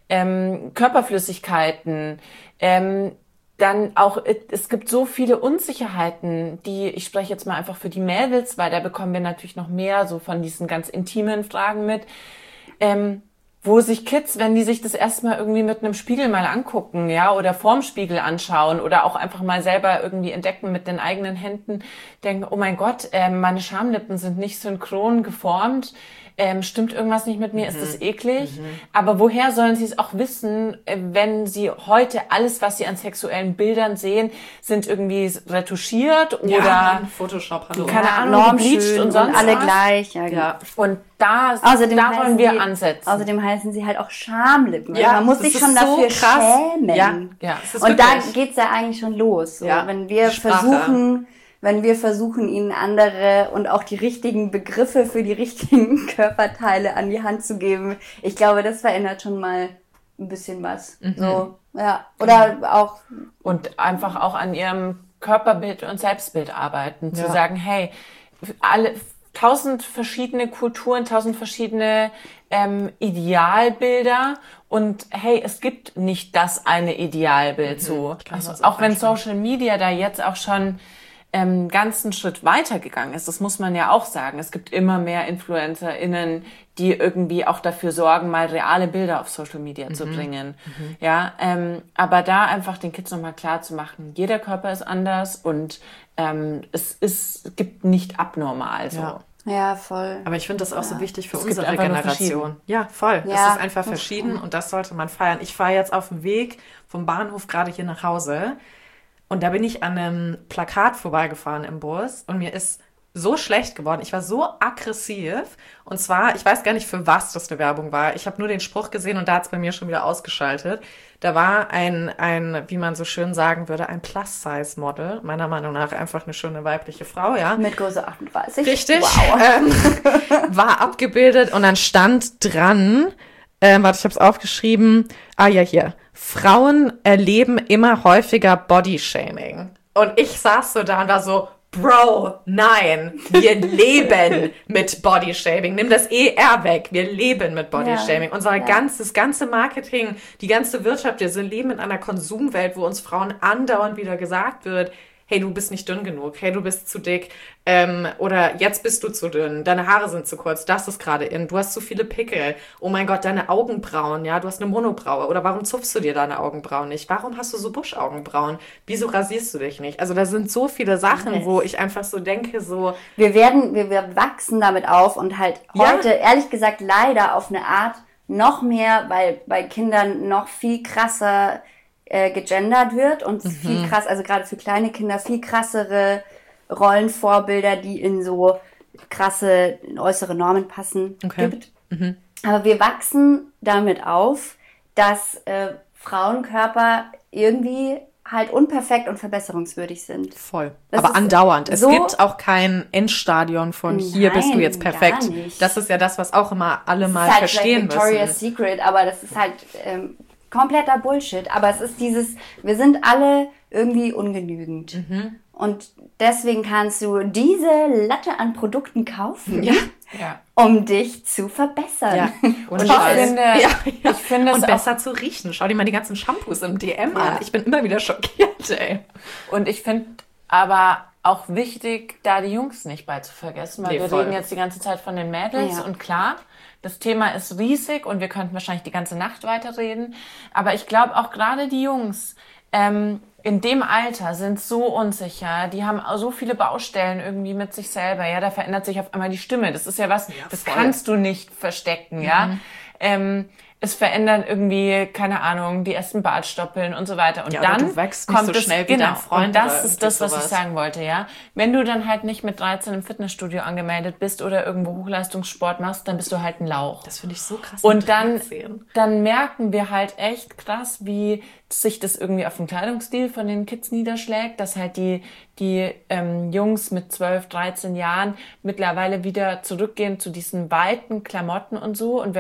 ähm, Körperflüssigkeiten, ähm, dann auch, es gibt so viele Unsicherheiten, die, ich spreche jetzt mal einfach für die Mädels, weil da bekommen wir natürlich noch mehr so von diesen ganz intimen Fragen mit, ähm, wo sich Kids, wenn die sich das erstmal irgendwie mit einem Spiegel mal angucken, ja, oder vorm Spiegel anschauen oder auch einfach mal selber irgendwie entdecken mit den eigenen Händen, denken, oh mein Gott, ähm, meine Schamlippen sind nicht synchron geformt, ähm, stimmt irgendwas nicht mit mir, mhm. ist das eklig? Mhm. Aber woher sollen sie es auch wissen, wenn sie heute alles, was sie an sexuellen Bildern sehen, sind irgendwie retuschiert oder ja, Photoshop, hallo. keine Ahnung, gebleicht und sonst und alle was. gleich. Ja, ja. Und da, außerdem da wollen wir sie, ansetzen. Außerdem heißen sie halt auch Schamlippen. Ja, man muss sich schon dafür so krass. schämen. Ja, ja, und da geht's ja eigentlich schon los. So. Ja, wenn wir versuchen... wenn wir versuchen, ihnen andere und auch die richtigen Begriffe für die richtigen Körperteile an die Hand zu geben. Ich glaube, das verändert schon mal ein bisschen was. Mhm. So, ja. Oder mhm. auch. Und einfach auch an ihrem Körperbild und Selbstbild arbeiten. Ja. Zu sagen, hey, alle, tausend verschiedene Kulturen, tausend verschiedene ähm, Idealbilder. Und hey, es gibt nicht das eine Idealbild mhm. so. Also, auch, auch wenn Social Media da jetzt auch schon ähm, ganzen Schritt weitergegangen ist. Das muss man ja auch sagen. Es gibt immer mehr InfluencerInnen, die irgendwie auch dafür sorgen, mal reale Bilder auf Social Media mhm. zu bringen. Mhm. Ja, ähm, aber da einfach den Kids nochmal klar zu machen, jeder Körper ist anders und ähm, es ist, es gibt nicht abnormal so. Ja. Ja, voll. Aber ich finde das auch ja. so wichtig für es unsere Generation. Ja, voll. Ja, es ist einfach verschieden voll. Und das sollte man feiern. Ich fahre jetzt auf dem Weg vom Bahnhof gerade hier nach Hause und da bin ich an einem Plakat vorbeigefahren im Bus und mir ist so schlecht geworden. Ich war so aggressiv und zwar, ich weiß gar nicht, für was das eine Werbung war. Ich habe nur den Spruch gesehen und da hat es bei mir schon wieder ausgeschaltet. Da war ein, ein, wie man so schön sagen würde, ein Plus-Size-Model. Meiner Meinung nach einfach eine schöne weibliche Frau, ja. Mit Größe achtunddreißig. Richtig. Wow. Ähm, war abgebildet und dann stand dran, ähm, warte, ich habe es aufgeschrieben. Ah ja, hier. Frauen erleben immer häufiger Bodyshaming. Und ich saß so da und war so, Bro, nein, wir leben mit Bodyshaming. Nimm das E R weg. Wir leben mit Bodyshaming. Ja, Unser ja. ganzes, ganze Marketing, die ganze Wirtschaft, wir sind, leben in einer Konsumwelt, wo uns Frauen andauernd wieder gesagt wird, hey, du bist nicht dünn genug, hey, du bist zu dick, ähm, oder jetzt bist du zu dünn, deine Haare sind zu kurz, das ist gerade in, du hast zu viele Pickel, oh mein Gott, deine Augenbrauen, ja, du hast eine Monobraue, oder warum zupfst du dir deine Augenbrauen nicht, warum hast du so Buschaugenbrauen, wieso rasierst du dich nicht, also da sind so viele Sachen, yes. wo ich einfach so denke, so... Wir werden, wir, wir wachsen damit auf und halt heute, ja. ehrlich gesagt, leider auf eine Art noch mehr, weil bei Kindern noch viel krasser Äh, gegendert wird und mhm. viel krass, also gerade für kleine Kinder viel krassere Rollenvorbilder, die in so krasse äußere Normen passen, okay. gibt. Mhm. Aber wir wachsen damit auf, dass äh, Frauenkörper irgendwie halt unperfekt und verbesserungswürdig sind. Voll. Das aber andauernd. Es so gibt auch kein Endstadion von hier Nein, bist du jetzt perfekt. Gar nicht. Das ist ja das, was auch immer alle das mal ist halt verstehen müssen. Victoria's Secret, aber das ist halt ähm, kompletter Bullshit, aber es ist dieses, wir sind alle irgendwie ungenügend. Mhm. Und deswegen kannst du diese Latte an Produkten kaufen, ja. Ja. um dich zu verbessern. Ja. Und, und ich finde, ja, ja. ich finde und es besser auch zu riechen. Schau dir mal die ganzen Shampoos im D M ja. an. Ich bin immer wieder schockiert, ey. Und ich finde aber auch wichtig, da die Jungs nicht bei zu vergessen, weil nee, wir voll. reden jetzt die ganze Zeit von den Mädels ja. und klar, das Thema ist riesig und wir könnten wahrscheinlich die ganze Nacht weiterreden. Aber ich glaube auch gerade die Jungs ähm, in dem Alter sind so unsicher. Die haben so viele Baustellen irgendwie mit sich selber. Ja, da verändert sich auf einmal die Stimme. Das ist ja was, ja, das kannst du nicht verstecken. Mhm. Ja, ähm, es verändern irgendwie, keine Ahnung, die ersten Bartstoppeln und so weiter. Und ja, dann du wächst nicht kommt so schnell es, wie genau, dein Freund. Und das ist das, was sowas. ich sagen wollte, ja. Wenn du dann halt nicht mit dreizehn im Fitnessstudio angemeldet bist oder irgendwo Hochleistungssport machst, dann bist du halt ein Lauch. Das finde ich so krass. Und dann, dann merken wir halt echt krass, wie sich das irgendwie auf den Kleidungsstil von den Kids niederschlägt, dass halt die, die ähm, Jungs mit zwölf, dreizehn Jahren mittlerweile wieder zurückgehen zu diesen weiten Klamotten und so. Und wenn man dann mhm.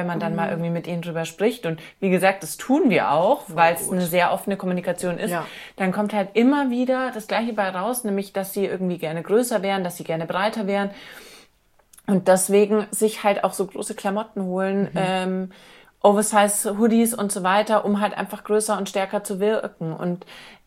da irgendwie mit ihnen drüber spricht. Und wie gesagt, das tun wir auch, weil es eine sehr offene Kommunikation ist. Ja. Dann kommt halt immer wieder das Gleiche bei raus, nämlich, dass sie irgendwie gerne größer wären, dass sie gerne breiter wären. Und deswegen sich halt auch so große Klamotten holen, mhm. ähm, Oversize Hoodies und so weiter, um halt einfach größer und stärker zu wirken. Und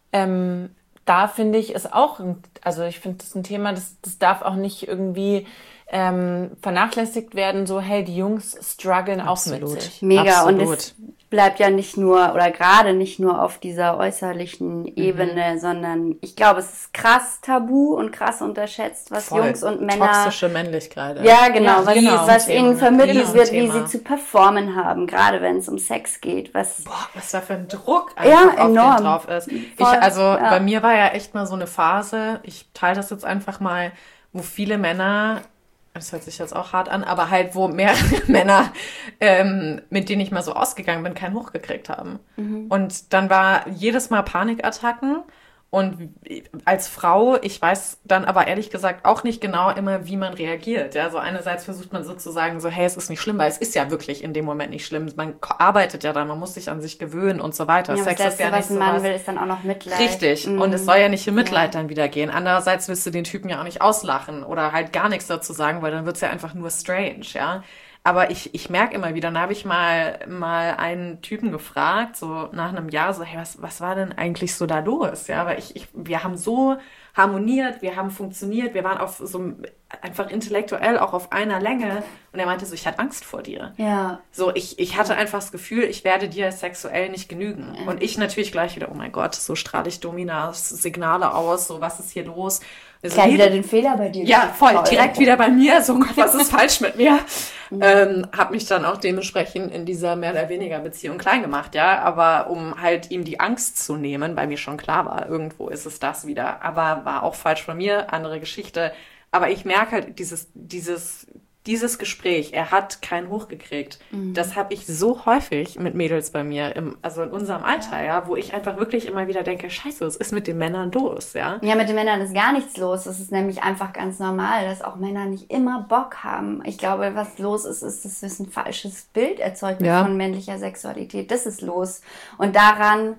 ähm, da finde ich ist auch, also ich finde das ist ein Thema, das, das darf auch nicht irgendwie ähm, vernachlässigt werden, so hey, die Jungs strugglen auch mit sich. Mega. Absolut. Und es bleibt ja nicht nur, oder gerade nicht nur auf dieser äußerlichen Ebene, mhm. sondern ich glaube, es ist krass tabu und krass unterschätzt, was Voll. Jungs und Männer... Toxische Männlichkeit. Ja, genau, ja, was, genau. was ihnen vermittelt genau. wird, wie sie zu performen haben, gerade wenn es um Sex geht. Was Boah, was da für ein Druck einfach ja, enorm. auf den drauf ist. Ich, also ja. bei mir war ja echt mal so eine Phase, ich teile das jetzt einfach mal, wo viele Männer... Das hört sich jetzt auch hart an, aber halt, wo mehrere Männer, ähm, mit denen ich mal so ausgegangen bin, keinen hochgekriegt haben. Mhm. Und dann war jedes Mal Panikattacken. Und als Frau, ich weiß dann aber ehrlich gesagt auch nicht genau immer, wie man reagiert. Ja, so einerseits versucht man sozusagen so, hey, es ist nicht schlimm, weil es ist ja wirklich in dem Moment nicht schlimm. Man arbeitet ja dann, man muss sich an sich gewöhnen und so weiter. Ja, Sex das ist ja was nicht so ein Mann was. will, ist dann auch noch Mitleid. Richtig. Mhm. Und es soll ja nicht in Mitleid ja. dann wieder gehen. Andererseits willst du den Typen ja auch nicht auslachen oder halt gar nichts dazu sagen, weil dann wird's ja einfach nur strange, ja. Aber ich, ich merke immer wieder, dann habe ich mal, mal einen Typen gefragt, so nach einem Jahr, so, hey, was, was war denn eigentlich so da los? Ja, weil ich, ich, wir haben so harmoniert, wir haben funktioniert, wir waren auf so einfach intellektuell auch auf einer Länge. Und er meinte so, ich hatte Angst vor dir. Ja. So, ich, ich hatte einfach das Gefühl, ich werde dir sexuell nicht genügen. Ja. Und ich natürlich gleich wieder, oh mein Gott, so strahle ich Dominas Signale aus, so, was ist hier los? Also gleich wieder den Fehler bei dir. Ja, voll, toll. Direkt wieder bei mir. So, Gott, was ist falsch mit mir? Mhm. Ähm, hab mich dann auch dementsprechend in dieser mehr oder weniger Beziehung klein gemacht, ja. Aber um halt ihm die Angst zu nehmen, weil mir schon klar war, irgendwo ist es das wieder. Aber war auch falsch von mir, andere Geschichte. Aber ich merke halt dieses, dieses, dieses Gespräch, er hat keinen hochgekriegt. Mhm. Das habe ich so häufig mit Mädels bei mir, im, also in unserem Alter, ja, wo ich einfach wirklich immer wieder denke, scheiße, was ist mit den Männern los, ja? Ja, mit den Männern ist gar nichts los. Es ist nämlich einfach ganz normal, dass auch Männer nicht immer Bock haben. Ich glaube, was los ist, ist, dass es ein falsches Bild erzeugt ja. von männlicher Sexualität. Das ist los. Und daran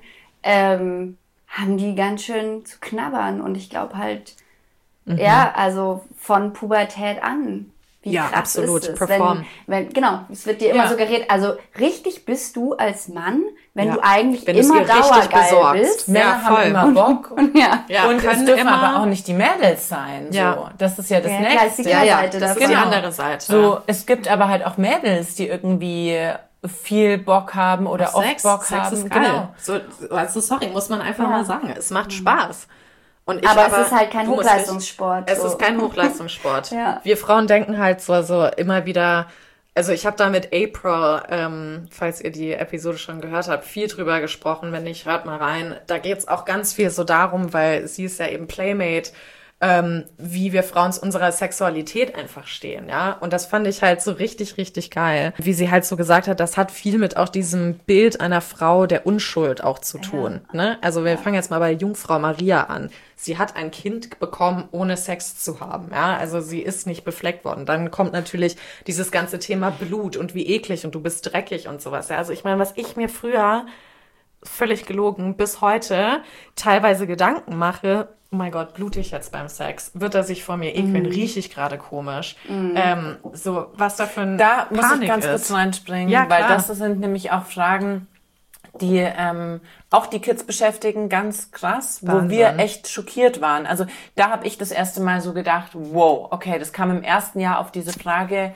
ähm, haben die ganz schön zu knabbern. Und ich glaube halt, mhm. ja, also von Pubertät an. Wie ja, krass absolut. Ist es? Perform. Wenn, wenn, genau, es wird dir immer ja. suggeriert. Also richtig bist du als Mann, wenn ja. du eigentlich wenn immer dauergeil bist. Männer ja, haben immer Bock. Und, ja. Ja, und es dürfen immer, aber auch nicht die Mädels sein. So. Ja. Das ist ja das ja, Nächste. Die ja, ja, das ist genau. die andere Seite. So, es gibt aber halt auch Mädels, die irgendwie viel Bock haben oder Auf oft Sex. Bock Sex haben. Ist geil. Genau. So, also sorry, muss man einfach ja. mal sagen. Es macht Spaß. Und ich, aber, aber es ist halt kein Hochleistungssport. Nicht, so. Es ist kein Hochleistungssport. ja. Wir Frauen denken halt so, so immer wieder, also ich habe da mit April, ähm, falls ihr die Episode schon gehört habt, viel drüber gesprochen. Wenn nicht, hört mal rein. Da geht's auch ganz viel so darum, weil sie ist ja eben Playmate, ähm, wie wir Frauen zu unserer Sexualität einfach stehen, ja. Und das fand ich halt so richtig, richtig geil. Wie sie halt so gesagt hat, das hat viel mit auch diesem Bild einer Frau der Unschuld auch zu tun, ja. ne? Also wir ja. fangen jetzt mal bei Jungfrau Maria an. Sie hat ein Kind bekommen, ohne Sex zu haben, ja. Also sie ist nicht befleckt worden. Dann kommt natürlich dieses ganze Thema Blut und wie eklig und du bist dreckig und sowas, ja. Also ich meine, was ich mir früher, völlig gelogen, bis heute teilweise Gedanken mache, oh mein Gott, blute ich jetzt beim Sex? Wird er sich vor mir ekeln? Mm. Rieche ich gerade komisch? Mm. Ähm, so, was da für ein Da Panik muss ich ganz ist. kurz reinspringen, ja, weil das sind nämlich auch Fragen, die ähm, auch die Kids beschäftigen, ganz krass, Wahnsinn. Wo wir echt schockiert waren. Also da habe ich das erste Mal so gedacht, wow, okay, das kam im ersten Jahr auf diese Frage,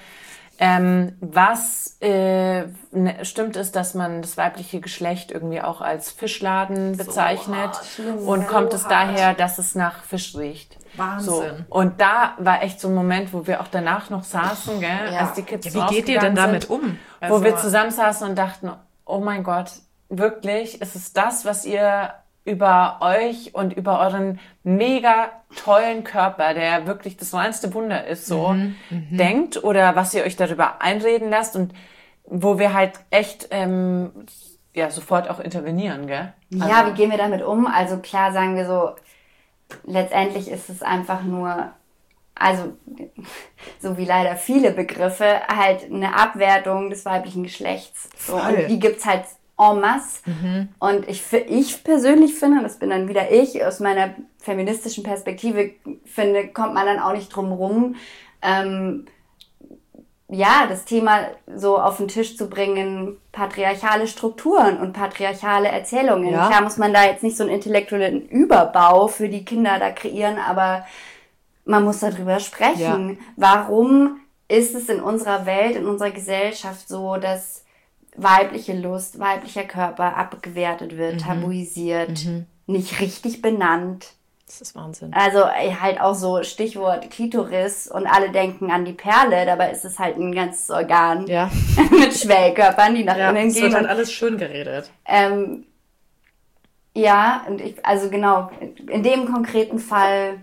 ähm, was äh, ne, stimmt es, dass man das weibliche Geschlecht irgendwie auch als Fischladen bezeichnet so hart, und so kommt es hart. daher, dass es nach Fisch riecht. Wahnsinn. So. Und da war echt so ein Moment, wo wir auch danach noch saßen, gell, ja. als die Kids ja, wie geht ihr denn damit sind, um? Also, wo wir zusammensaßen und dachten, oh mein Gott, wirklich, ist es das, was ihr über euch und über euren mega tollen Körper, der wirklich das reinste Wunder ist, so mhm, denkt oder was ihr euch darüber einreden lasst und wo wir halt echt ähm, ja sofort auch intervenieren, gell? Also, ja, wie gehen wir damit um? Also klar sagen wir so, letztendlich ist es einfach nur also so wie leider viele Begriffe, halt eine Abwertung des weiblichen Geschlechts. So, und die gibt's halt en masse. Mhm. Und ich, ich persönlich finde, das bin dann wieder ich, aus meiner feministischen Perspektive finde, kommt man dann auch nicht drum rum, ähm, ja, das Thema so auf den Tisch zu bringen, patriarchale Strukturen und patriarchale Erzählungen. Ja. Klar muss man da jetzt nicht so einen intellektuellen Überbau für die Kinder da kreieren, aber man muss darüber sprechen. Ja. Warum ist es in unserer Welt, in unserer Gesellschaft so, dass weibliche Lust, weiblicher Körper abgewertet wird, mhm. tabuisiert, mhm. nicht richtig benannt? Das ist Wahnsinn. Also halt auch so Stichwort Klitoris und alle denken an die Perle, dabei ist es halt ein ganzes Organ ja. mit Schwellkörpern, die nach ja, innen gehen. Es wird halt alles schön geredet. Ähm, ja, und ich, also genau, in dem konkreten Fall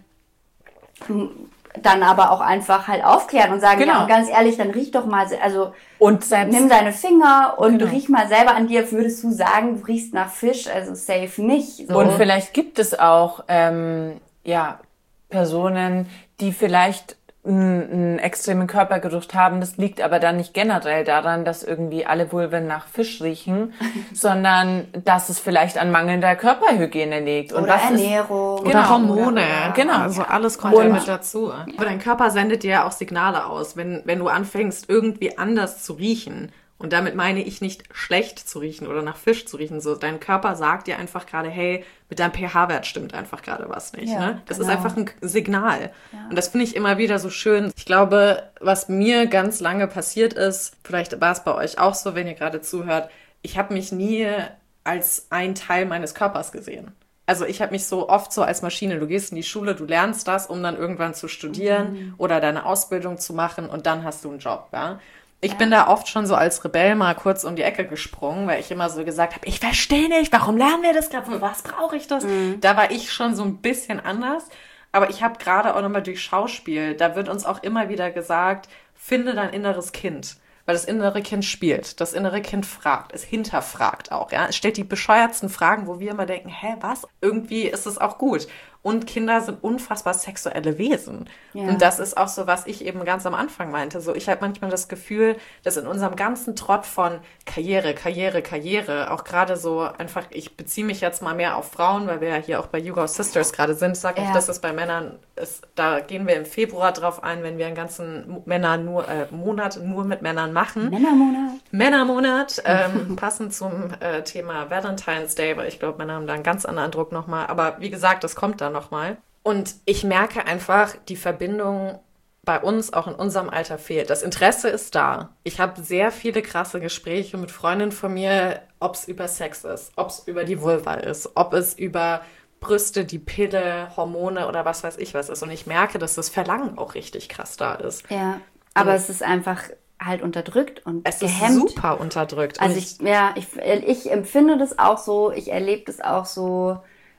dann aber auch einfach halt aufklären und sagen, genau. ja, und ganz ehrlich, dann riech doch mal, also und selbst, nimm deine Finger und genau. riech mal selber an dir, würdest du sagen, du riechst nach Fisch, also safe nicht. So. Und vielleicht gibt es auch, ähm, ja, Personen, die vielleicht einen, einen extremen Körpergeruch haben. Das liegt aber dann nicht generell daran, dass irgendwie alle Vulven nach Fisch riechen, sondern dass es vielleicht an mangelnder Körperhygiene liegt. Und oder was Ernährung. Ist, oder genau, Hormone. Oder, genau. Also alles kommt ja mit dazu. Aber dein Körper sendet dir ja auch Signale aus, wenn, wenn du anfängst, irgendwie anders zu riechen. Und damit meine ich nicht schlecht zu riechen oder nach Fisch zu riechen. So, dein Körper sagt dir einfach gerade, hey, mit deinem pH-Wert stimmt einfach gerade was nicht. Ja, ne? Das genau. ist einfach ein Signal. Ja. Und das finde ich immer wieder so schön. Ich glaube, was mir ganz lange passiert ist, vielleicht war es bei euch auch so, wenn ihr gerade zuhört, ich habe mich nie als ein Teil meines Körpers gesehen. Also ich habe mich so oft so als Maschine, du gehst in die Schule, du lernst das, um dann irgendwann zu studieren mhm. oder deine Ausbildung zu machen und dann hast du einen Job, ja. Ich ja. bin da oft schon so als Rebell mal kurz um die Ecke gesprungen, weil ich immer so gesagt habe, ich verstehe nicht, warum lernen wir das gerade, für was brauche ich das? Mhm. Da war ich schon so ein bisschen anders, aber ich habe gerade auch nochmal durch Schauspiel, da wird uns auch immer wieder gesagt, finde dein inneres Kind, weil das innere Kind spielt, das innere Kind fragt, es hinterfragt auch, ja, es stellt die bescheuertsten Fragen, wo wir immer denken, hä, was? Irgendwie ist es auch gut. Und Kinder sind unfassbar sexuelle Wesen. Ja. Und das ist auch so, was ich eben ganz am Anfang meinte. So, ich habe manchmal das Gefühl, dass in unserem ganzen Trott von Karriere, Karriere, Karriere, auch gerade so einfach, ich beziehe mich jetzt mal mehr auf Frauen, weil wir ja hier auch bei You Go Sisters gerade sind. Ich sage nicht, ja. dass das bei Männern ist. Da gehen wir im Februar drauf ein, wenn wir einen ganzen Männer nur, äh, Monat nur mit Männern machen. Männermonat. Männermonat, ähm, passend zum äh, Thema Valentine's Day, weil ich glaube, Männer haben da einen ganz anderen Druck nochmal. Aber wie gesagt, das kommt dann nochmal. Und ich merke einfach, die Verbindung bei uns, auch in unserem Alter, fehlt. Das Interesse ist da. Ich habe sehr viele krasse Gespräche mit Freundinnen von mir, ob es über Sex ist, ob es über die Vulva ist, ob es über Brüste, die Pille, Hormone oder was weiß ich was ist. Und ich merke, dass das Verlangen auch richtig krass da ist. Ja, aber und es ist einfach halt unterdrückt und es gehemmt. Es ist super unterdrückt. Also ich, ja, ich, ich empfinde das auch so, ich erlebe das auch so,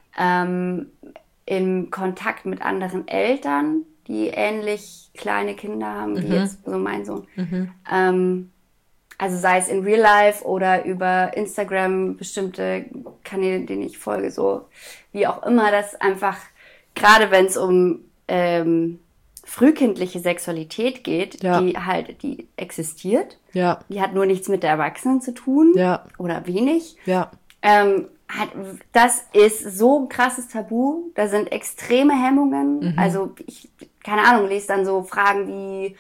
ähm, im Kontakt mit anderen Eltern, die ähnlich kleine Kinder haben, wie mhm. jetzt so mein Sohn. Mhm. Ähm, also sei es in Real Life oder über Instagram, bestimmte Kanäle, denen ich folge, so wie auch immer, das einfach, gerade wenn es um ähm, frühkindliche Sexualität geht, ja. die halt, die existiert, ja. die hat nur nichts mit der Erwachsenen zu tun ja. oder wenig. Ja. Ähm, das ist so ein krasses Tabu, da sind extreme Hemmungen, mhm. also ich, keine Ahnung, lese dann so Fragen wie,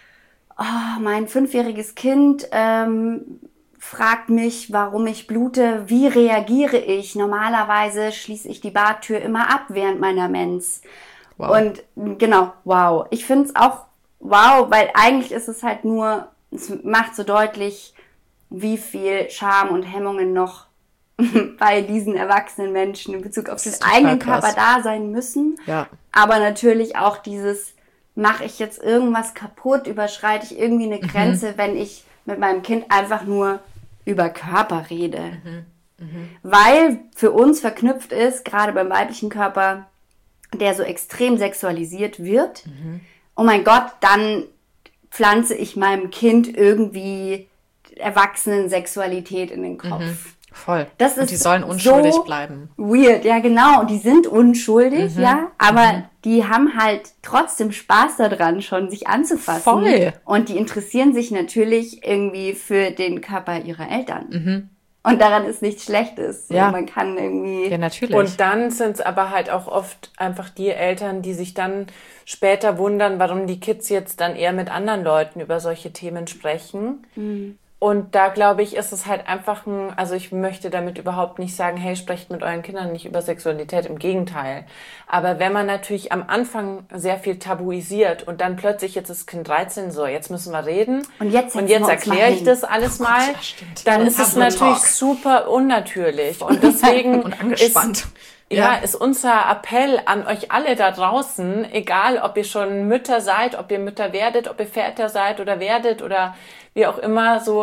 oh, mein fünfjähriges Kind ähm, fragt mich, warum ich blute, wie reagiere ich? Normalerweise schließe ich die Badtür immer ab während meiner Mens. Wow. Und genau, wow. Ich finde es auch wow, weil eigentlich ist es halt nur, es macht so deutlich, wie viel Scham und Hemmungen noch bei diesen erwachsenen Menschen in Bezug auf den eigenen Körper da sein müssen. Ja. Aber natürlich auch dieses, mache ich jetzt irgendwas kaputt, überschreite ich irgendwie eine Grenze, mhm. wenn ich mit meinem Kind einfach nur über Körper rede. Mhm. Mhm. Weil für uns verknüpft ist, gerade beim weiblichen Körper, der so extrem sexualisiert wird, mhm. oh mein Gott, dann pflanze ich meinem Kind irgendwie Erwachsenen-Sexualität in den Kopf. Mhm. Voll. Das und ist die sollen unschuldig so bleiben. Weird, ja genau. Und die sind unschuldig, Mhm. ja, aber Mhm. die haben halt trotzdem Spaß daran, schon sich anzufassen. Voll. Und die interessieren sich natürlich irgendwie für den Körper ihrer Eltern. Mhm. Und daran ist nichts Schlechtes. So, Ja. man kann irgendwie... Ja, natürlich. Und dann sind es aber halt auch oft einfach die Eltern, die sich dann später wundern, warum die Kids jetzt dann eher mit anderen Leuten über solche Themen sprechen. Mhm. Und da, glaube ich, ist es halt einfach ein, also ich möchte damit überhaupt nicht sagen, hey, sprecht mit euren Kindern nicht über Sexualität, im Gegenteil. Aber wenn man natürlich am Anfang sehr viel tabuisiert und dann plötzlich, jetzt ist das Kind dreizehn, so, jetzt müssen wir reden Und jetzt, und jetzt erkläre ich das alles mal, ja, stimmt. dann Und ist es Tabu-Talk. natürlich super unnatürlich. Und deswegen Und angespannt. ist, ja, ist unser Appell an euch alle da draußen, egal ob ihr schon Mütter seid, ob ihr Mütter werdet, ob ihr Väter seid oder werdet oder wie auch immer, so,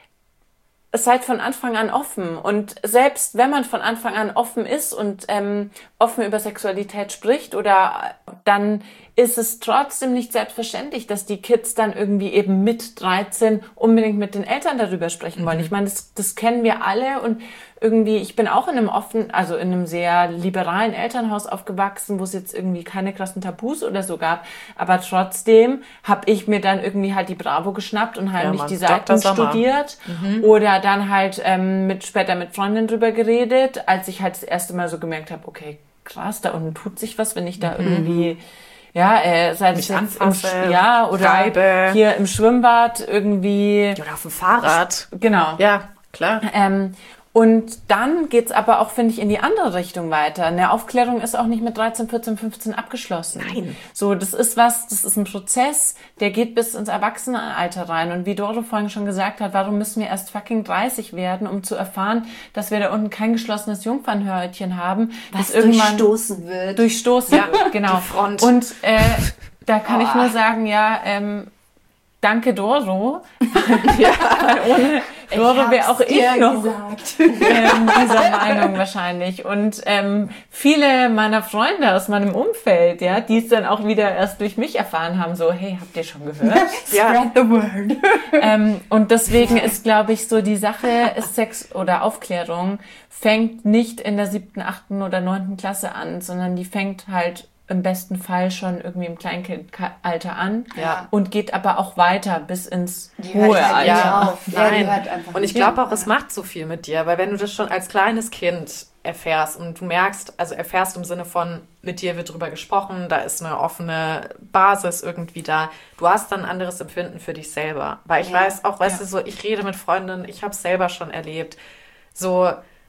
seid von Anfang an offen. Und selbst wenn man von Anfang an offen ist und ähm, offen über Sexualität spricht, oder dann ist es trotzdem nicht selbstverständlich, dass die Kids dann irgendwie eben mit dreizehn unbedingt mit den Eltern darüber sprechen wollen. Mhm. Ich meine, das, das kennen wir alle und irgendwie, ich bin auch in einem offen, also in einem sehr liberalen Elternhaus aufgewachsen, wo es jetzt irgendwie keine krassen Tabus oder so gab. Aber trotzdem habe ich mir dann irgendwie halt die Bravo geschnappt und heimlich ja, die Seiten studiert. Mhm. Oder dann halt ähm, mit später mit Freundinnen drüber geredet, als ich halt das erste Mal so gemerkt habe, okay, krass, da unten tut sich was, wenn ich da mhm. irgendwie... Ja, äh, seit ich jetzt im, ja, oder Reibe. Hier im Schwimmbad irgendwie. Oder auf dem Fahrrad. Genau. Ja, klar. Ähm, und dann geht's aber auch, finde ich, in die andere Richtung weiter. Eine Aufklärung ist auch nicht mit dreizehn, vierzehn, fünfzehn abgeschlossen. Nein. So, das ist was, das ist ein Prozess, der geht bis ins Erwachsenenalter rein. Und wie Doro vorhin schon gesagt hat, warum müssen wir erst fucking dreißig werden, um zu erfahren, dass wir da unten kein geschlossenes Jungfernhörnchen haben, was das irgendwann durchstoßen wird. Durchstoßen, ja, genau. Die Front. Und äh, da kann oh. ich nur sagen, ja, ähm, danke Doro, ja. Weil ohne Doro wäre auch ich noch ähm, dieser Meinung wahrscheinlich. Und ähm, viele meiner Freunde aus meinem Umfeld, ja, die es dann auch wieder erst durch mich erfahren haben, so, hey, habt ihr schon gehört? ja. Spread the word. ähm, und deswegen ist, glaube ich, so die Sache, ist Sex oder Aufklärung fängt nicht in der siebten, achten oder neunten Klasse an, sondern die fängt halt im besten Fall schon irgendwie im Kleinkindalter an ja. und geht aber auch weiter bis ins die hohe halt Alter. Ja, auf. Ja, Nein. die hört einfach und ich glaube auch, es macht so viel mit dir, weil wenn du das schon als kleines Kind erfährst und du merkst, also erfährst im Sinne von, mit dir wird drüber gesprochen, da ist eine offene Basis irgendwie da, du hast dann ein anderes Empfinden für dich selber. Weil ich ja. weiß auch, weißt ja. du, so ich rede mit Freundinnen, ich habe es selber schon erlebt, so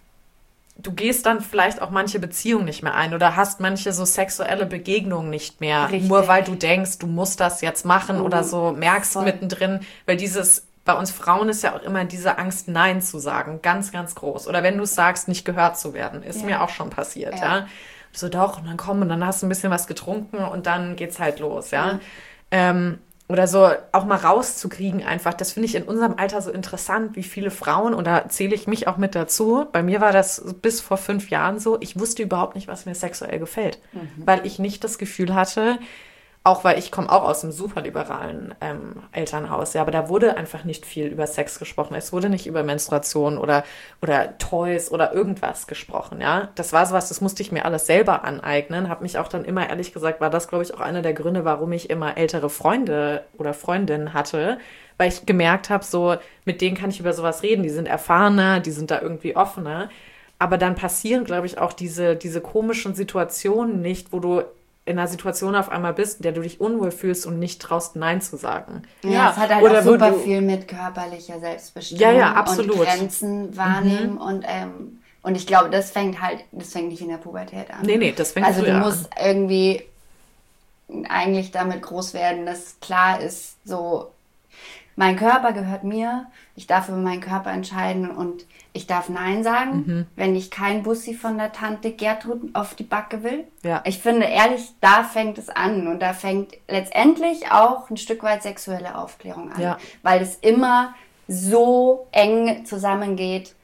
du gehst dann vielleicht auch manche Beziehungen nicht mehr ein oder hast manche so sexuelle Begegnungen nicht mehr, Richtig. Nur weil du denkst, du musst das jetzt machen oh, oder so, merkst voll. Mittendrin, weil dieses, bei uns Frauen ist ja auch immer diese Angst, Nein zu sagen, ganz, ganz groß. Oder wenn du es sagst, nicht gehört zu werden, ist ja. mir auch schon passiert, ja. ja. So doch, und dann komm, und dann hast du ein bisschen was getrunken und dann geht's halt los, ja. Mhm. Ähm, Oder so auch mal rauszukriegen einfach. Das finde ich in unserem Alter so interessant, wie viele Frauen, und da zähle ich mich auch mit dazu, bei mir war das bis vor fünf Jahren so, ich wusste überhaupt nicht, was mir sexuell gefällt. Mhm. Weil ich nicht das Gefühl hatte, auch weil ich komme auch aus einem superliberalen ähm, Elternhaus, ja, aber da wurde einfach nicht viel über Sex gesprochen. Es wurde nicht über Menstruation oder oder Toys oder irgendwas gesprochen, ja. Das war sowas, das musste ich mir alles selber aneignen. Habe mich auch dann immer, ehrlich gesagt, war das, glaube ich, auch einer der Gründe, warum ich immer ältere Freunde oder Freundinnen hatte, weil ich gemerkt habe, so mit denen kann ich über sowas reden. Die sind erfahrener, die sind da irgendwie offener. Aber dann passieren, glaube ich, auch diese diese komischen Situationen nicht, wo du in einer Situation auf einmal bist, in der du dich unwohl fühlst und nicht traust, Nein zu sagen. Ja, ja. Es hat halt Oder auch super du, viel mit körperlicher Selbstbestimmung ja, ja, absolut. und Grenzen wahrnehmen mhm. und ähm, und ich glaube, das fängt halt, das fängt nicht in der Pubertät an. Nee, nee, das fängt Also du an. musst irgendwie eigentlich damit groß werden, dass klar ist, so mein Körper gehört mir, ich darf über meinen Körper entscheiden und ich darf Nein sagen, mhm. wenn ich kein Bussi von der Tante Gertrud auf die Backe will. Ja. Ich finde, ehrlich, da fängt es an und da fängt letztendlich auch ein Stück weit sexuelle Aufklärung an, ja. weil es immer so eng zusammengeht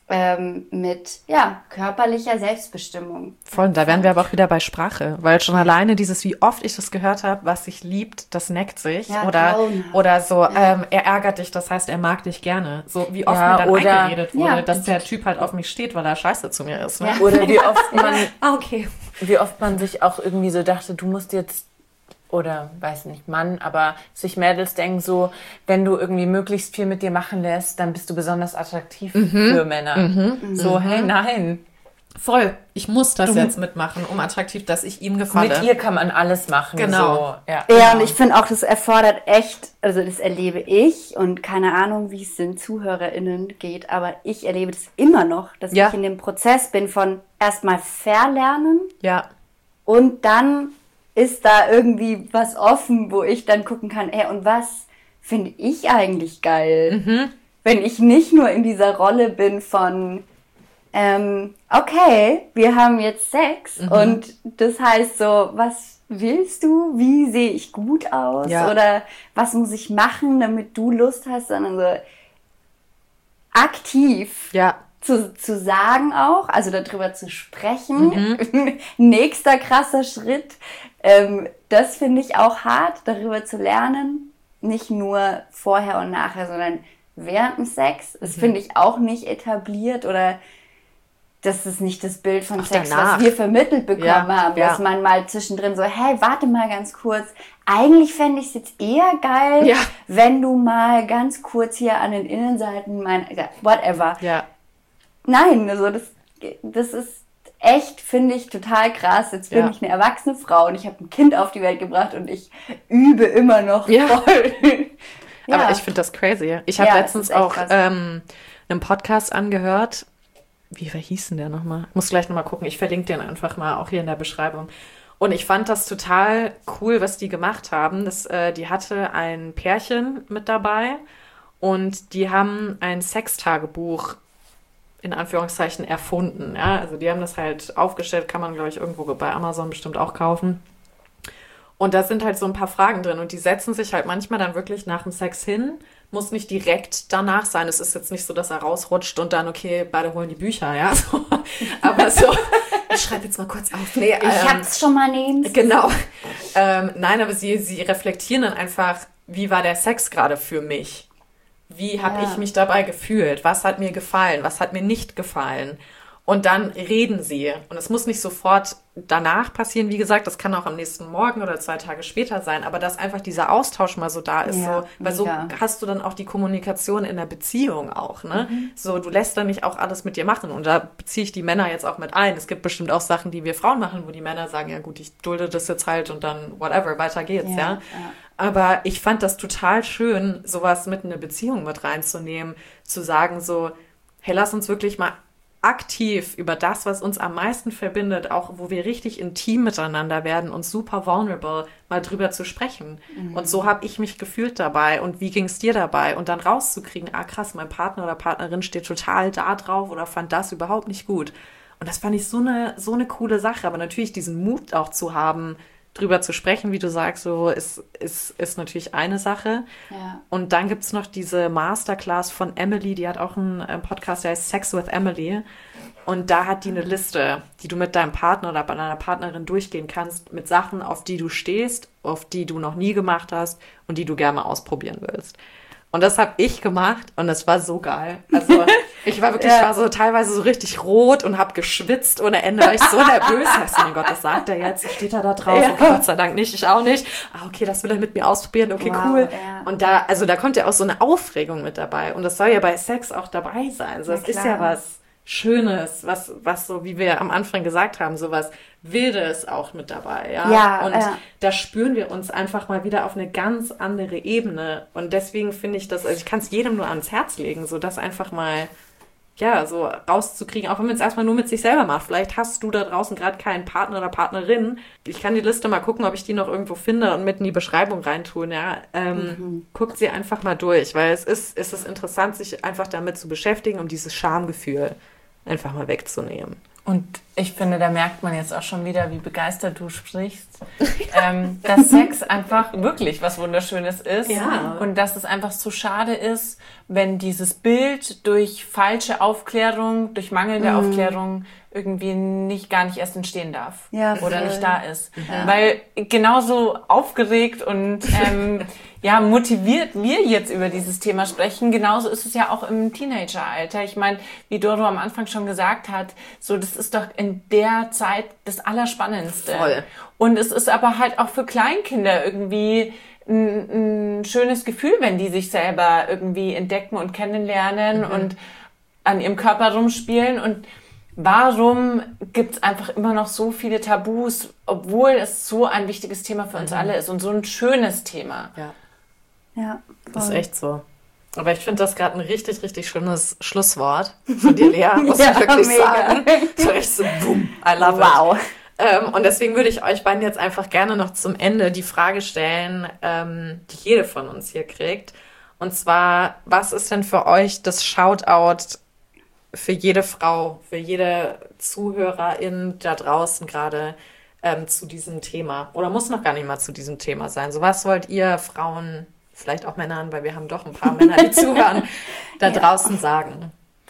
ähm, mit ja, körperlicher Selbstbestimmung. Voll, da wären wir aber auch wieder bei Sprache, weil schon alleine dieses, wie oft ich das gehört habe, was sich liebt, das neckt sich. Ja, oder, oder so, ja. ähm, er ärgert dich, das heißt, er mag dich gerne. So wie oft ja, mir dann oder, eingeredet wurde, ja. dass der Typ halt auf mich steht, weil er scheiße zu mir ist. Ne? Ja. Oder wie oft man, ah, okay. wie oft man sich auch irgendwie so dachte, du musst jetzt, oder weiß nicht, Mann, aber sich Mädels denken so, wenn du irgendwie möglichst viel mit dir machen lässt, dann bist du besonders attraktiv mhm. für Männer. Mhm. So, mhm. hey, nein. Voll, ich muss das du, jetzt mitmachen, um attraktiv, dass ich ihm gefalle. Mit ihr kann man alles machen. Genau. So, ja. ja, und ich finde auch, das erfordert echt, also das erlebe ich und keine Ahnung, wie es den ZuhörerInnen geht, aber ich erlebe das immer noch, dass ja. ich in dem Prozess bin von erstmal verlernen ja. und dann ist da irgendwie was offen, wo ich dann gucken kann, ey, und was finde ich eigentlich geil? Mhm. Wenn ich nicht nur in dieser Rolle bin von, ähm, okay, wir haben jetzt Sex mhm. und das heißt so, was willst du? Wie sehe ich gut aus? Ja. Oder was muss ich machen, damit du Lust hast? Sondern so aktiv. Ja. Zu, zu sagen auch, also darüber zu sprechen. Mhm. Nächster krasser Schritt. Ähm, das finde ich auch hart, darüber zu lernen. Nicht nur vorher und nachher, sondern während dem Sex. Das mhm. finde ich auch nicht etabliert oder das ist nicht das Bild von Ach, Sex, danach. was wir vermittelt bekommen ja, haben. ja. Dass man mal zwischendrin so, hey, warte mal ganz kurz. Eigentlich fände ich es jetzt eher geil, ja. wenn du mal ganz kurz hier an den Innenseiten mein, whatever. Ja. Nein, also das, das ist echt, finde ich, total krass. Jetzt bin ja. ich eine erwachsene Frau und ich habe ein Kind auf die Welt gebracht und ich übe immer noch ja. voll. ja. Aber ich finde das crazy. Ich habe ja, letztens auch ähm, einen Podcast angehört. Wie hieß denn der nochmal? Ich muss gleich nochmal gucken. Ich verlinke den einfach mal auch hier in der Beschreibung. Und ich fand das total cool, was die gemacht haben. Das, äh, die hatte ein Pärchen mit dabei und die haben ein Sextagebuch in Anführungszeichen erfunden. Ja? Also die haben das halt aufgestellt, kann man, glaube ich, irgendwo bei Amazon bestimmt auch kaufen. Und da sind halt so ein paar Fragen drin und die setzen sich halt manchmal dann wirklich nach dem Sex hin. Muss nicht direkt danach sein. Es ist jetzt nicht so, dass er rausrutscht und dann, okay, beide holen die Bücher, ja. So. Aber so, ich schreibe jetzt mal kurz auf. Nee, ich ähm, hab's schon mal neben. Genau. Ähm, nein, aber sie, sie reflektieren dann einfach, wie war der Sex gerade für mich? Wie habe ja. ich mich dabei gefühlt? Was hat mir gefallen? Was hat mir nicht gefallen? Und dann reden sie. Und es muss nicht sofort danach passieren. Wie gesagt, das kann auch am nächsten Morgen oder zwei Tage später sein. Aber dass einfach dieser Austausch mal so da ist. Ja, so, weil so hast du dann auch die Kommunikation in der Beziehung auch. Ne? Mhm. So, du lässt dann nicht auch alles mit dir machen. Und da beziehe ich die Männer jetzt auch mit ein. Es gibt bestimmt auch Sachen, die wir Frauen machen, wo die Männer sagen, ja gut, ich dulde das jetzt halt und dann whatever, weiter geht's. Ja, ja? ja. Aber ich fand das total schön, sowas mit in eine Beziehung mit reinzunehmen. Zu sagen so, hey, lass uns wirklich mal aktiv über das, was uns am meisten verbindet, auch wo wir richtig intim miteinander werden und super vulnerable, mal drüber zu sprechen. Mhm. Und so habe ich mich gefühlt dabei und wie ging es dir dabei? Und dann rauszukriegen, ah krass, mein Partner oder Partnerin steht total da drauf oder fand das überhaupt nicht gut. Und das fand ich so eine, so eine coole Sache. Aber natürlich diesen Mut auch zu haben, drüber zu sprechen, wie du sagst, so ist, ist, ist natürlich eine Sache. Ja. Und dann gibt's noch diese Masterclass von Emily, die hat auch einen, einen Podcast, der heißt Sex with Emily. Und da hat die eine Liste, die du mit deinem Partner oder bei deiner Partnerin durchgehen kannst, mit Sachen, auf die du stehst, auf die du noch nie gemacht hast und die du gerne mal ausprobieren willst. Und das habe ich gemacht und es war so geil. Also ich war wirklich, ja. ich war so teilweise so richtig rot und habe geschwitzt ohne Ende, weil ich so nervös war. Oh mein Gott, was sagt er jetzt? Steht er da drauf? Ja. Okay, Gott sei Dank nicht, ich auch nicht. Ah, okay, das will er mit mir ausprobieren. Okay, wow, cool. Ja. Und da, also da kommt ja auch so eine Aufregung mit dabei. Und das soll ja bei Sex auch dabei sein. Also das ist ja was Schönes, was, was so, wie wir am Anfang gesagt haben, sowas Wildes auch mit dabei, ja. ja und ja. da spüren wir uns einfach mal wieder auf eine ganz andere Ebene. Und deswegen finde ich das, also ich kann es jedem nur ans Herz legen, so das einfach mal, ja, so rauszukriegen, auch wenn man es erstmal nur mit sich selber macht. Vielleicht hast du da draußen gerade keinen Partner oder Partnerin. Ich kann die Liste mal gucken, ob ich die noch irgendwo finde und mit in die Beschreibung reintun, ja. Ähm, mhm. Guckt sie einfach mal durch, weil es ist, es ist interessant, sich einfach damit zu beschäftigen, um dieses Schamgefühl einfach mal wegzunehmen. Und ich finde, da merkt man jetzt auch schon wieder, wie begeistert du sprichst, ähm, dass Sex einfach wirklich was Wunderschönes ist. Ja. Und dass es einfach so schade ist, wenn dieses Bild durch falsche Aufklärung, durch mangelnde mhm. Aufklärung irgendwie nicht gar nicht erst entstehen darf ja, oder voll. nicht da ist. Ja. Weil genauso aufgeregt und ähm, ja motiviert wir jetzt über dieses Thema sprechen, genauso ist es ja auch im Teenageralter. Ich meine, wie Doro am Anfang schon gesagt hat, so das ist doch in der Zeit das Allerspannendste. Voll. Und es ist aber halt auch für Kleinkinder irgendwie ein, ein schönes Gefühl, wenn die sich selber irgendwie entdecken und kennenlernen mhm. und an ihrem Körper rumspielen. Und warum gibt es einfach immer noch so viele Tabus, obwohl es so ein wichtiges Thema für uns mhm. alle ist und so ein schönes Thema? Ja, ja das ist echt so. Aber ich finde das gerade ein richtig, richtig schönes Schlusswort von dir, Lea, muss ja, ich wirklich mega. sagen. So echt so, boom, I love wow. it. Ähm, und deswegen würde ich euch beiden jetzt einfach gerne noch zum Ende die Frage stellen, ähm, die jede von uns hier kriegt. Und zwar, was ist denn für euch das Shoutout für jede Frau, für jede Zuhörerin da draußen gerade ähm, zu diesem Thema? Oder muss noch gar nicht mal zu diesem Thema sein. So, was wollt ihr Frauen, vielleicht auch Männern, weil wir haben doch ein paar Männer, die zuhören, da ja. draußen sagen?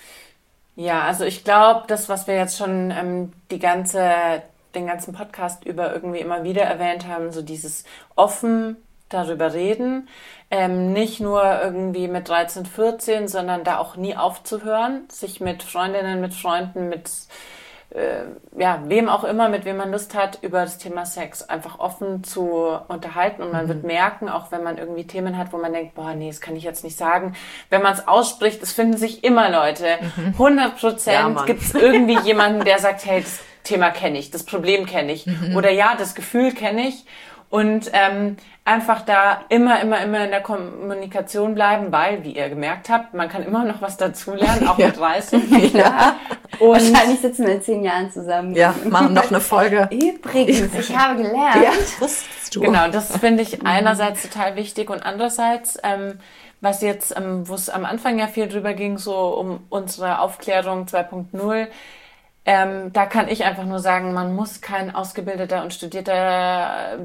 Ja, also ich glaube, das, was wir jetzt schon ähm, die ganze, den ganzen Podcast über irgendwie immer wieder erwähnt haben, so dieses offen darüber reden, ähm, nicht nur irgendwie mit dreizehn, vierzehn, sondern da auch nie aufzuhören, sich mit Freundinnen, mit Freunden, mit äh, ja, wem auch immer, mit wem man Lust hat, über das Thema Sex einfach offen zu unterhalten. Und man mhm. wird merken, auch wenn man irgendwie Themen hat, wo man denkt, boah, nee, das kann ich jetzt nicht sagen. Wenn man es ausspricht, es finden sich immer Leute. Mhm. hundert Prozent ja, gibt es irgendwie jemanden, der sagt, hey, das Thema kenne ich, das Problem kenne ich. Mhm. Oder ja, das Gefühl kenne ich. Und ähm, einfach da immer, immer, immer in der Kommunikation bleiben, weil, wie ihr gemerkt habt, man kann immer noch was dazulernen, auch ja. mit dreißig. Ja. Und wahrscheinlich sitzen wir in zehn Jahren zusammen. Ja, machen noch eine Folge. Übrigens, ich habe gelernt. Ja, wusstest du. Genau, das finde ich einerseits total wichtig und andererseits, ähm, was jetzt, ähm, wo es am Anfang ja viel drüber ging, so um unsere Aufklärung zwei Punkt null, Ähm, da kann ich einfach nur sagen, man muss kein ausgebildeter und studierter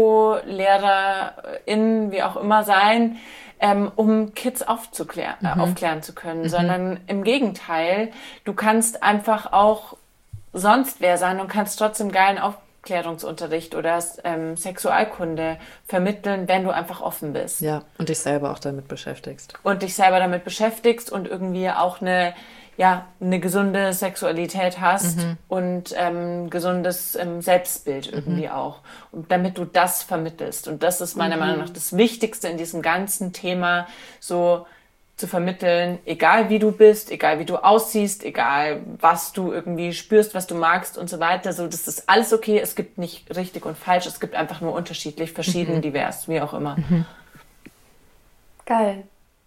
Bio-Lehrerin, wie auch immer sein, ähm, um Kids aufzuklären, mhm. äh, aufklären zu können, mhm. sondern im Gegenteil, du kannst einfach auch sonst wer sein und kannst trotzdem geilen Aufklärungsunterricht oder ähm, Sexualkunde vermitteln, wenn du einfach offen bist. Ja, und dich selber auch damit beschäftigst. Und dich selber damit beschäftigst und irgendwie auch eine ja, eine gesunde Sexualität hast mhm. und ähm, gesundes ähm, Selbstbild irgendwie mhm. auch. Und damit du das vermittelst. Und das ist meiner mhm. Meinung nach das Wichtigste in diesem ganzen Thema, so zu vermitteln, egal wie du bist, egal wie du aussiehst, egal was du irgendwie spürst, was du magst und so weiter. So, das ist alles okay. Es gibt nicht richtig und falsch. Es gibt einfach nur unterschiedlich, verschieden, mhm. divers, wie auch immer. Mhm. Geil.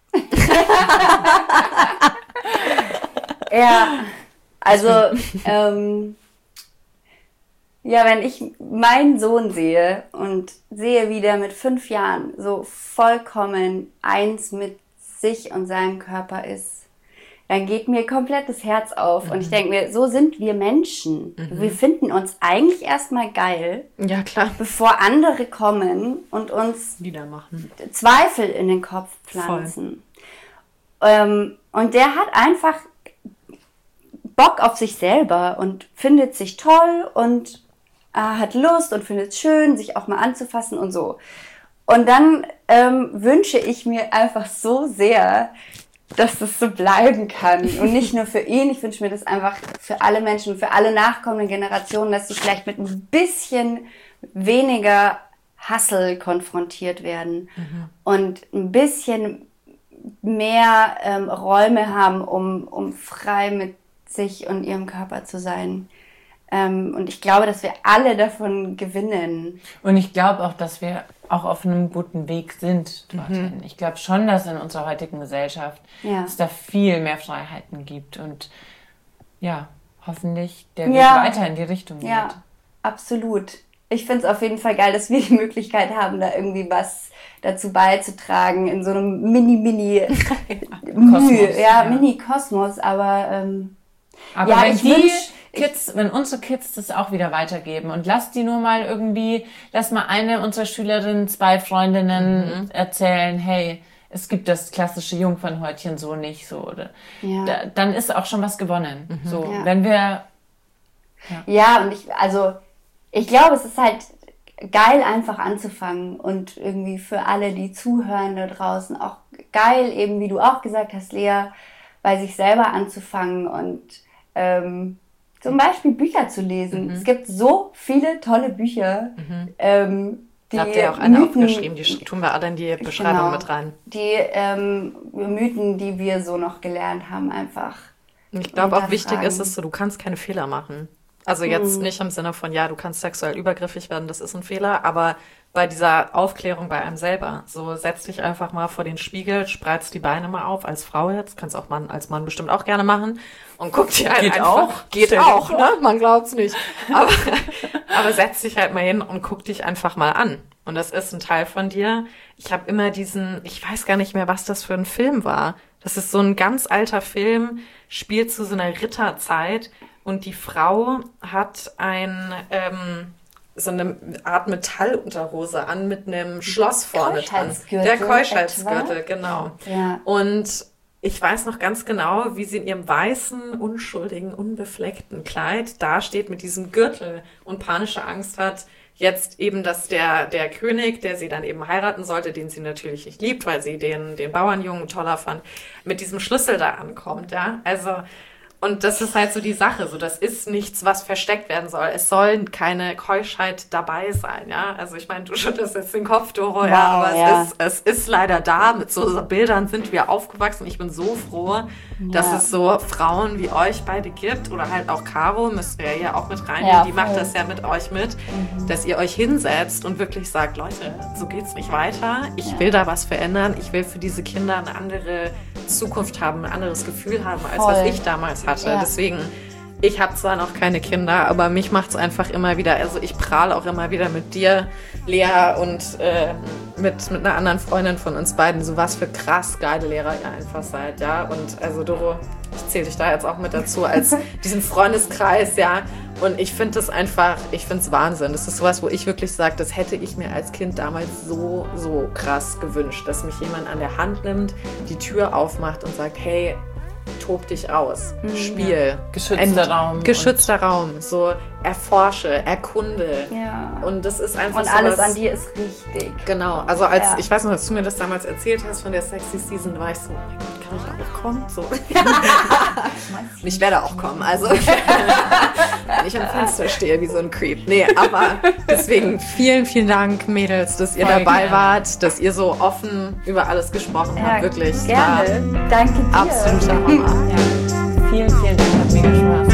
Ja, also ähm, ja, wenn ich meinen Sohn sehe und sehe, wie der mit fünf Jahren so vollkommen eins mit sich und seinem Körper ist, dann geht mir komplett das Herz auf. Mhm. Und ich denke mir, so sind wir Menschen. Mhm. Wir finden uns eigentlich erstmal geil, ja, klar, bevor andere kommen und uns niedermachen, Zweifel in den Kopf pflanzen. Ähm, und der hat einfach Bock auf sich selber und findet sich toll und äh, hat Lust und findet es schön, sich auch mal anzufassen und so. Und dann ähm, wünsche ich mir einfach so sehr, dass das so bleiben kann. Und nicht nur für ihn, ich wünsche mir das einfach für alle Menschen, für alle nachkommenden Generationen, dass sie vielleicht mit ein bisschen weniger Hassel konfrontiert werden mhm. und ein bisschen mehr ähm, Räume haben, um, um frei mit sich und ihrem Körper zu sein. Ähm, und ich glaube, dass wir alle davon gewinnen. Und ich glaube auch, dass wir auch auf einem guten Weg sind dorthin. Mhm. Ich glaube schon, dass in unserer heutigen Gesellschaft ja. es da viel mehr Freiheiten gibt und ja, hoffentlich der Weg ja. weiter in die Richtung geht. Ja, absolut. Ich finde es auf jeden Fall geil, dass wir die Möglichkeit haben, da irgendwie was dazu beizutragen in so einem Mini-Mini Mühe, ja, ja. Mini-Kosmos, aber ähm, Aber ja, wenn ich die wünsch, Kids, wenn unsere Kids das auch wieder weitergeben und lass die nur mal irgendwie, lass mal eine unserer Schülerinnen, zwei Freundinnen mhm. erzählen, hey, es gibt das klassische Jungfernhäutchen so nicht, so, oder, ja. da, dann ist auch schon was gewonnen. Mhm. So, ja. wenn wir, ja. ja, und ich, also, ich glaube, es ist halt geil, einfach anzufangen und irgendwie für alle, die zuhören da draußen, auch geil, eben wie du auch gesagt hast, Lea, bei sich selber anzufangen und ähm, zum Beispiel Bücher zu lesen. Mhm. Es gibt so viele tolle Bücher. Mhm. Ähm, die da habt ihr auch eine Mythen, aufgeschrieben, die tun wir alle in die Beschreibung genau, mit rein. Die ähm, Mythen, die wir so noch gelernt haben, einfach. Ich glaube auch wichtig ist es so, du kannst keine Fehler machen. Also jetzt mhm. nicht im Sinne von, ja, du kannst sexuell übergriffig werden, das ist ein Fehler, aber bei dieser Aufklärung bei einem selber. So, setz dich einfach mal vor den Spiegel, spreiz die Beine mal auf, als Frau jetzt, kannst auch Mann, als Mann bestimmt auch gerne machen und guck dir halt geht einfach. Auch. Geht Stell auch, ne? Man glaubt's nicht. Aber, aber setz dich halt mal hin und guck dich einfach mal an. Und das ist ein Teil von dir. Ich habe immer diesen, ich weiß gar nicht mehr, was das für ein Film war. Das ist so ein ganz alter Film, spielt zu so einer Ritterzeit und die Frau hat ein, ähm, so eine Art Metallunterhose an mit einem Schloss vorne dran. Der Keuschheitsgürtel, genau. Ja. Und ich weiß noch ganz genau, wie sie in ihrem weißen, unschuldigen, unbefleckten Kleid dasteht mit diesem Gürtel und panische Angst hat, jetzt eben, dass der, der König, der sie dann eben heiraten sollte, den sie natürlich nicht liebt, weil sie den, den Bauernjungen toller fand, mit diesem Schlüssel da ankommt, ja. Also, und das ist halt so die Sache, so, das ist nichts, was versteckt werden soll. Es soll keine Keuschheit dabei sein, ja. Also ich meine, du schüttelst jetzt den Kopf, Doro, wow, ja, aber ja. Es ist, es ist leider da. Mit so Bildern sind wir aufgewachsen. Ich bin so froh, ja. dass es so Frauen wie euch beide gibt oder halt auch Caro, müsst ihr ja auch mit reinnehmen, ja, die macht das ja mit euch mit, mhm. dass ihr euch hinsetzt und wirklich sagt, Leute, so geht's nicht weiter. Ich ja. will da was verändern. Ich will für diese Kinder eine andere Zukunft haben, ein anderes Gefühl haben, als Voll. was ich damals hatte. Ja. Deswegen, ich habe zwar noch keine Kinder, aber mich macht es einfach immer wieder, also ich prahle auch immer wieder mit dir, Lea, und äh, mit, mit einer anderen Freundin von uns beiden, so was für krass geile Lehrer ihr einfach seid, ja. Und also Doro, ich zähle dich da jetzt auch mit dazu, als diesen Freundeskreis, ja. Und ich finde das einfach, ich finde es Wahnsinn. Das ist sowas, wo ich wirklich sage, das hätte ich mir als Kind damals so, so krass gewünscht, dass mich jemand an der Hand nimmt, die Tür aufmacht und sagt, hey, tob dich aus, mhm. Spiel. Geschützter Raum. Geschützter Raum, so erforsche, erkunde. Ja. Und das ist einfach Und so alles was, an dir ist richtig. Genau, also als, ja. ich weiß noch, als du mir das damals erzählt hast von der Sexy Season, war ich so, oh mein Gott, kann ich auch kommen? So. Und ich werde auch kommen, also wenn ich am Fenster stehe wie so ein Creep. Nee, aber deswegen vielen, vielen Dank, Mädels, dass ihr Voll dabei gerne. wart, dass ihr so offen über alles gesprochen ja, habt, wirklich. Gerne. Danke dir. Absoluter Hammer. Ja. Vielen, vielen Dank, hat mega Spaß.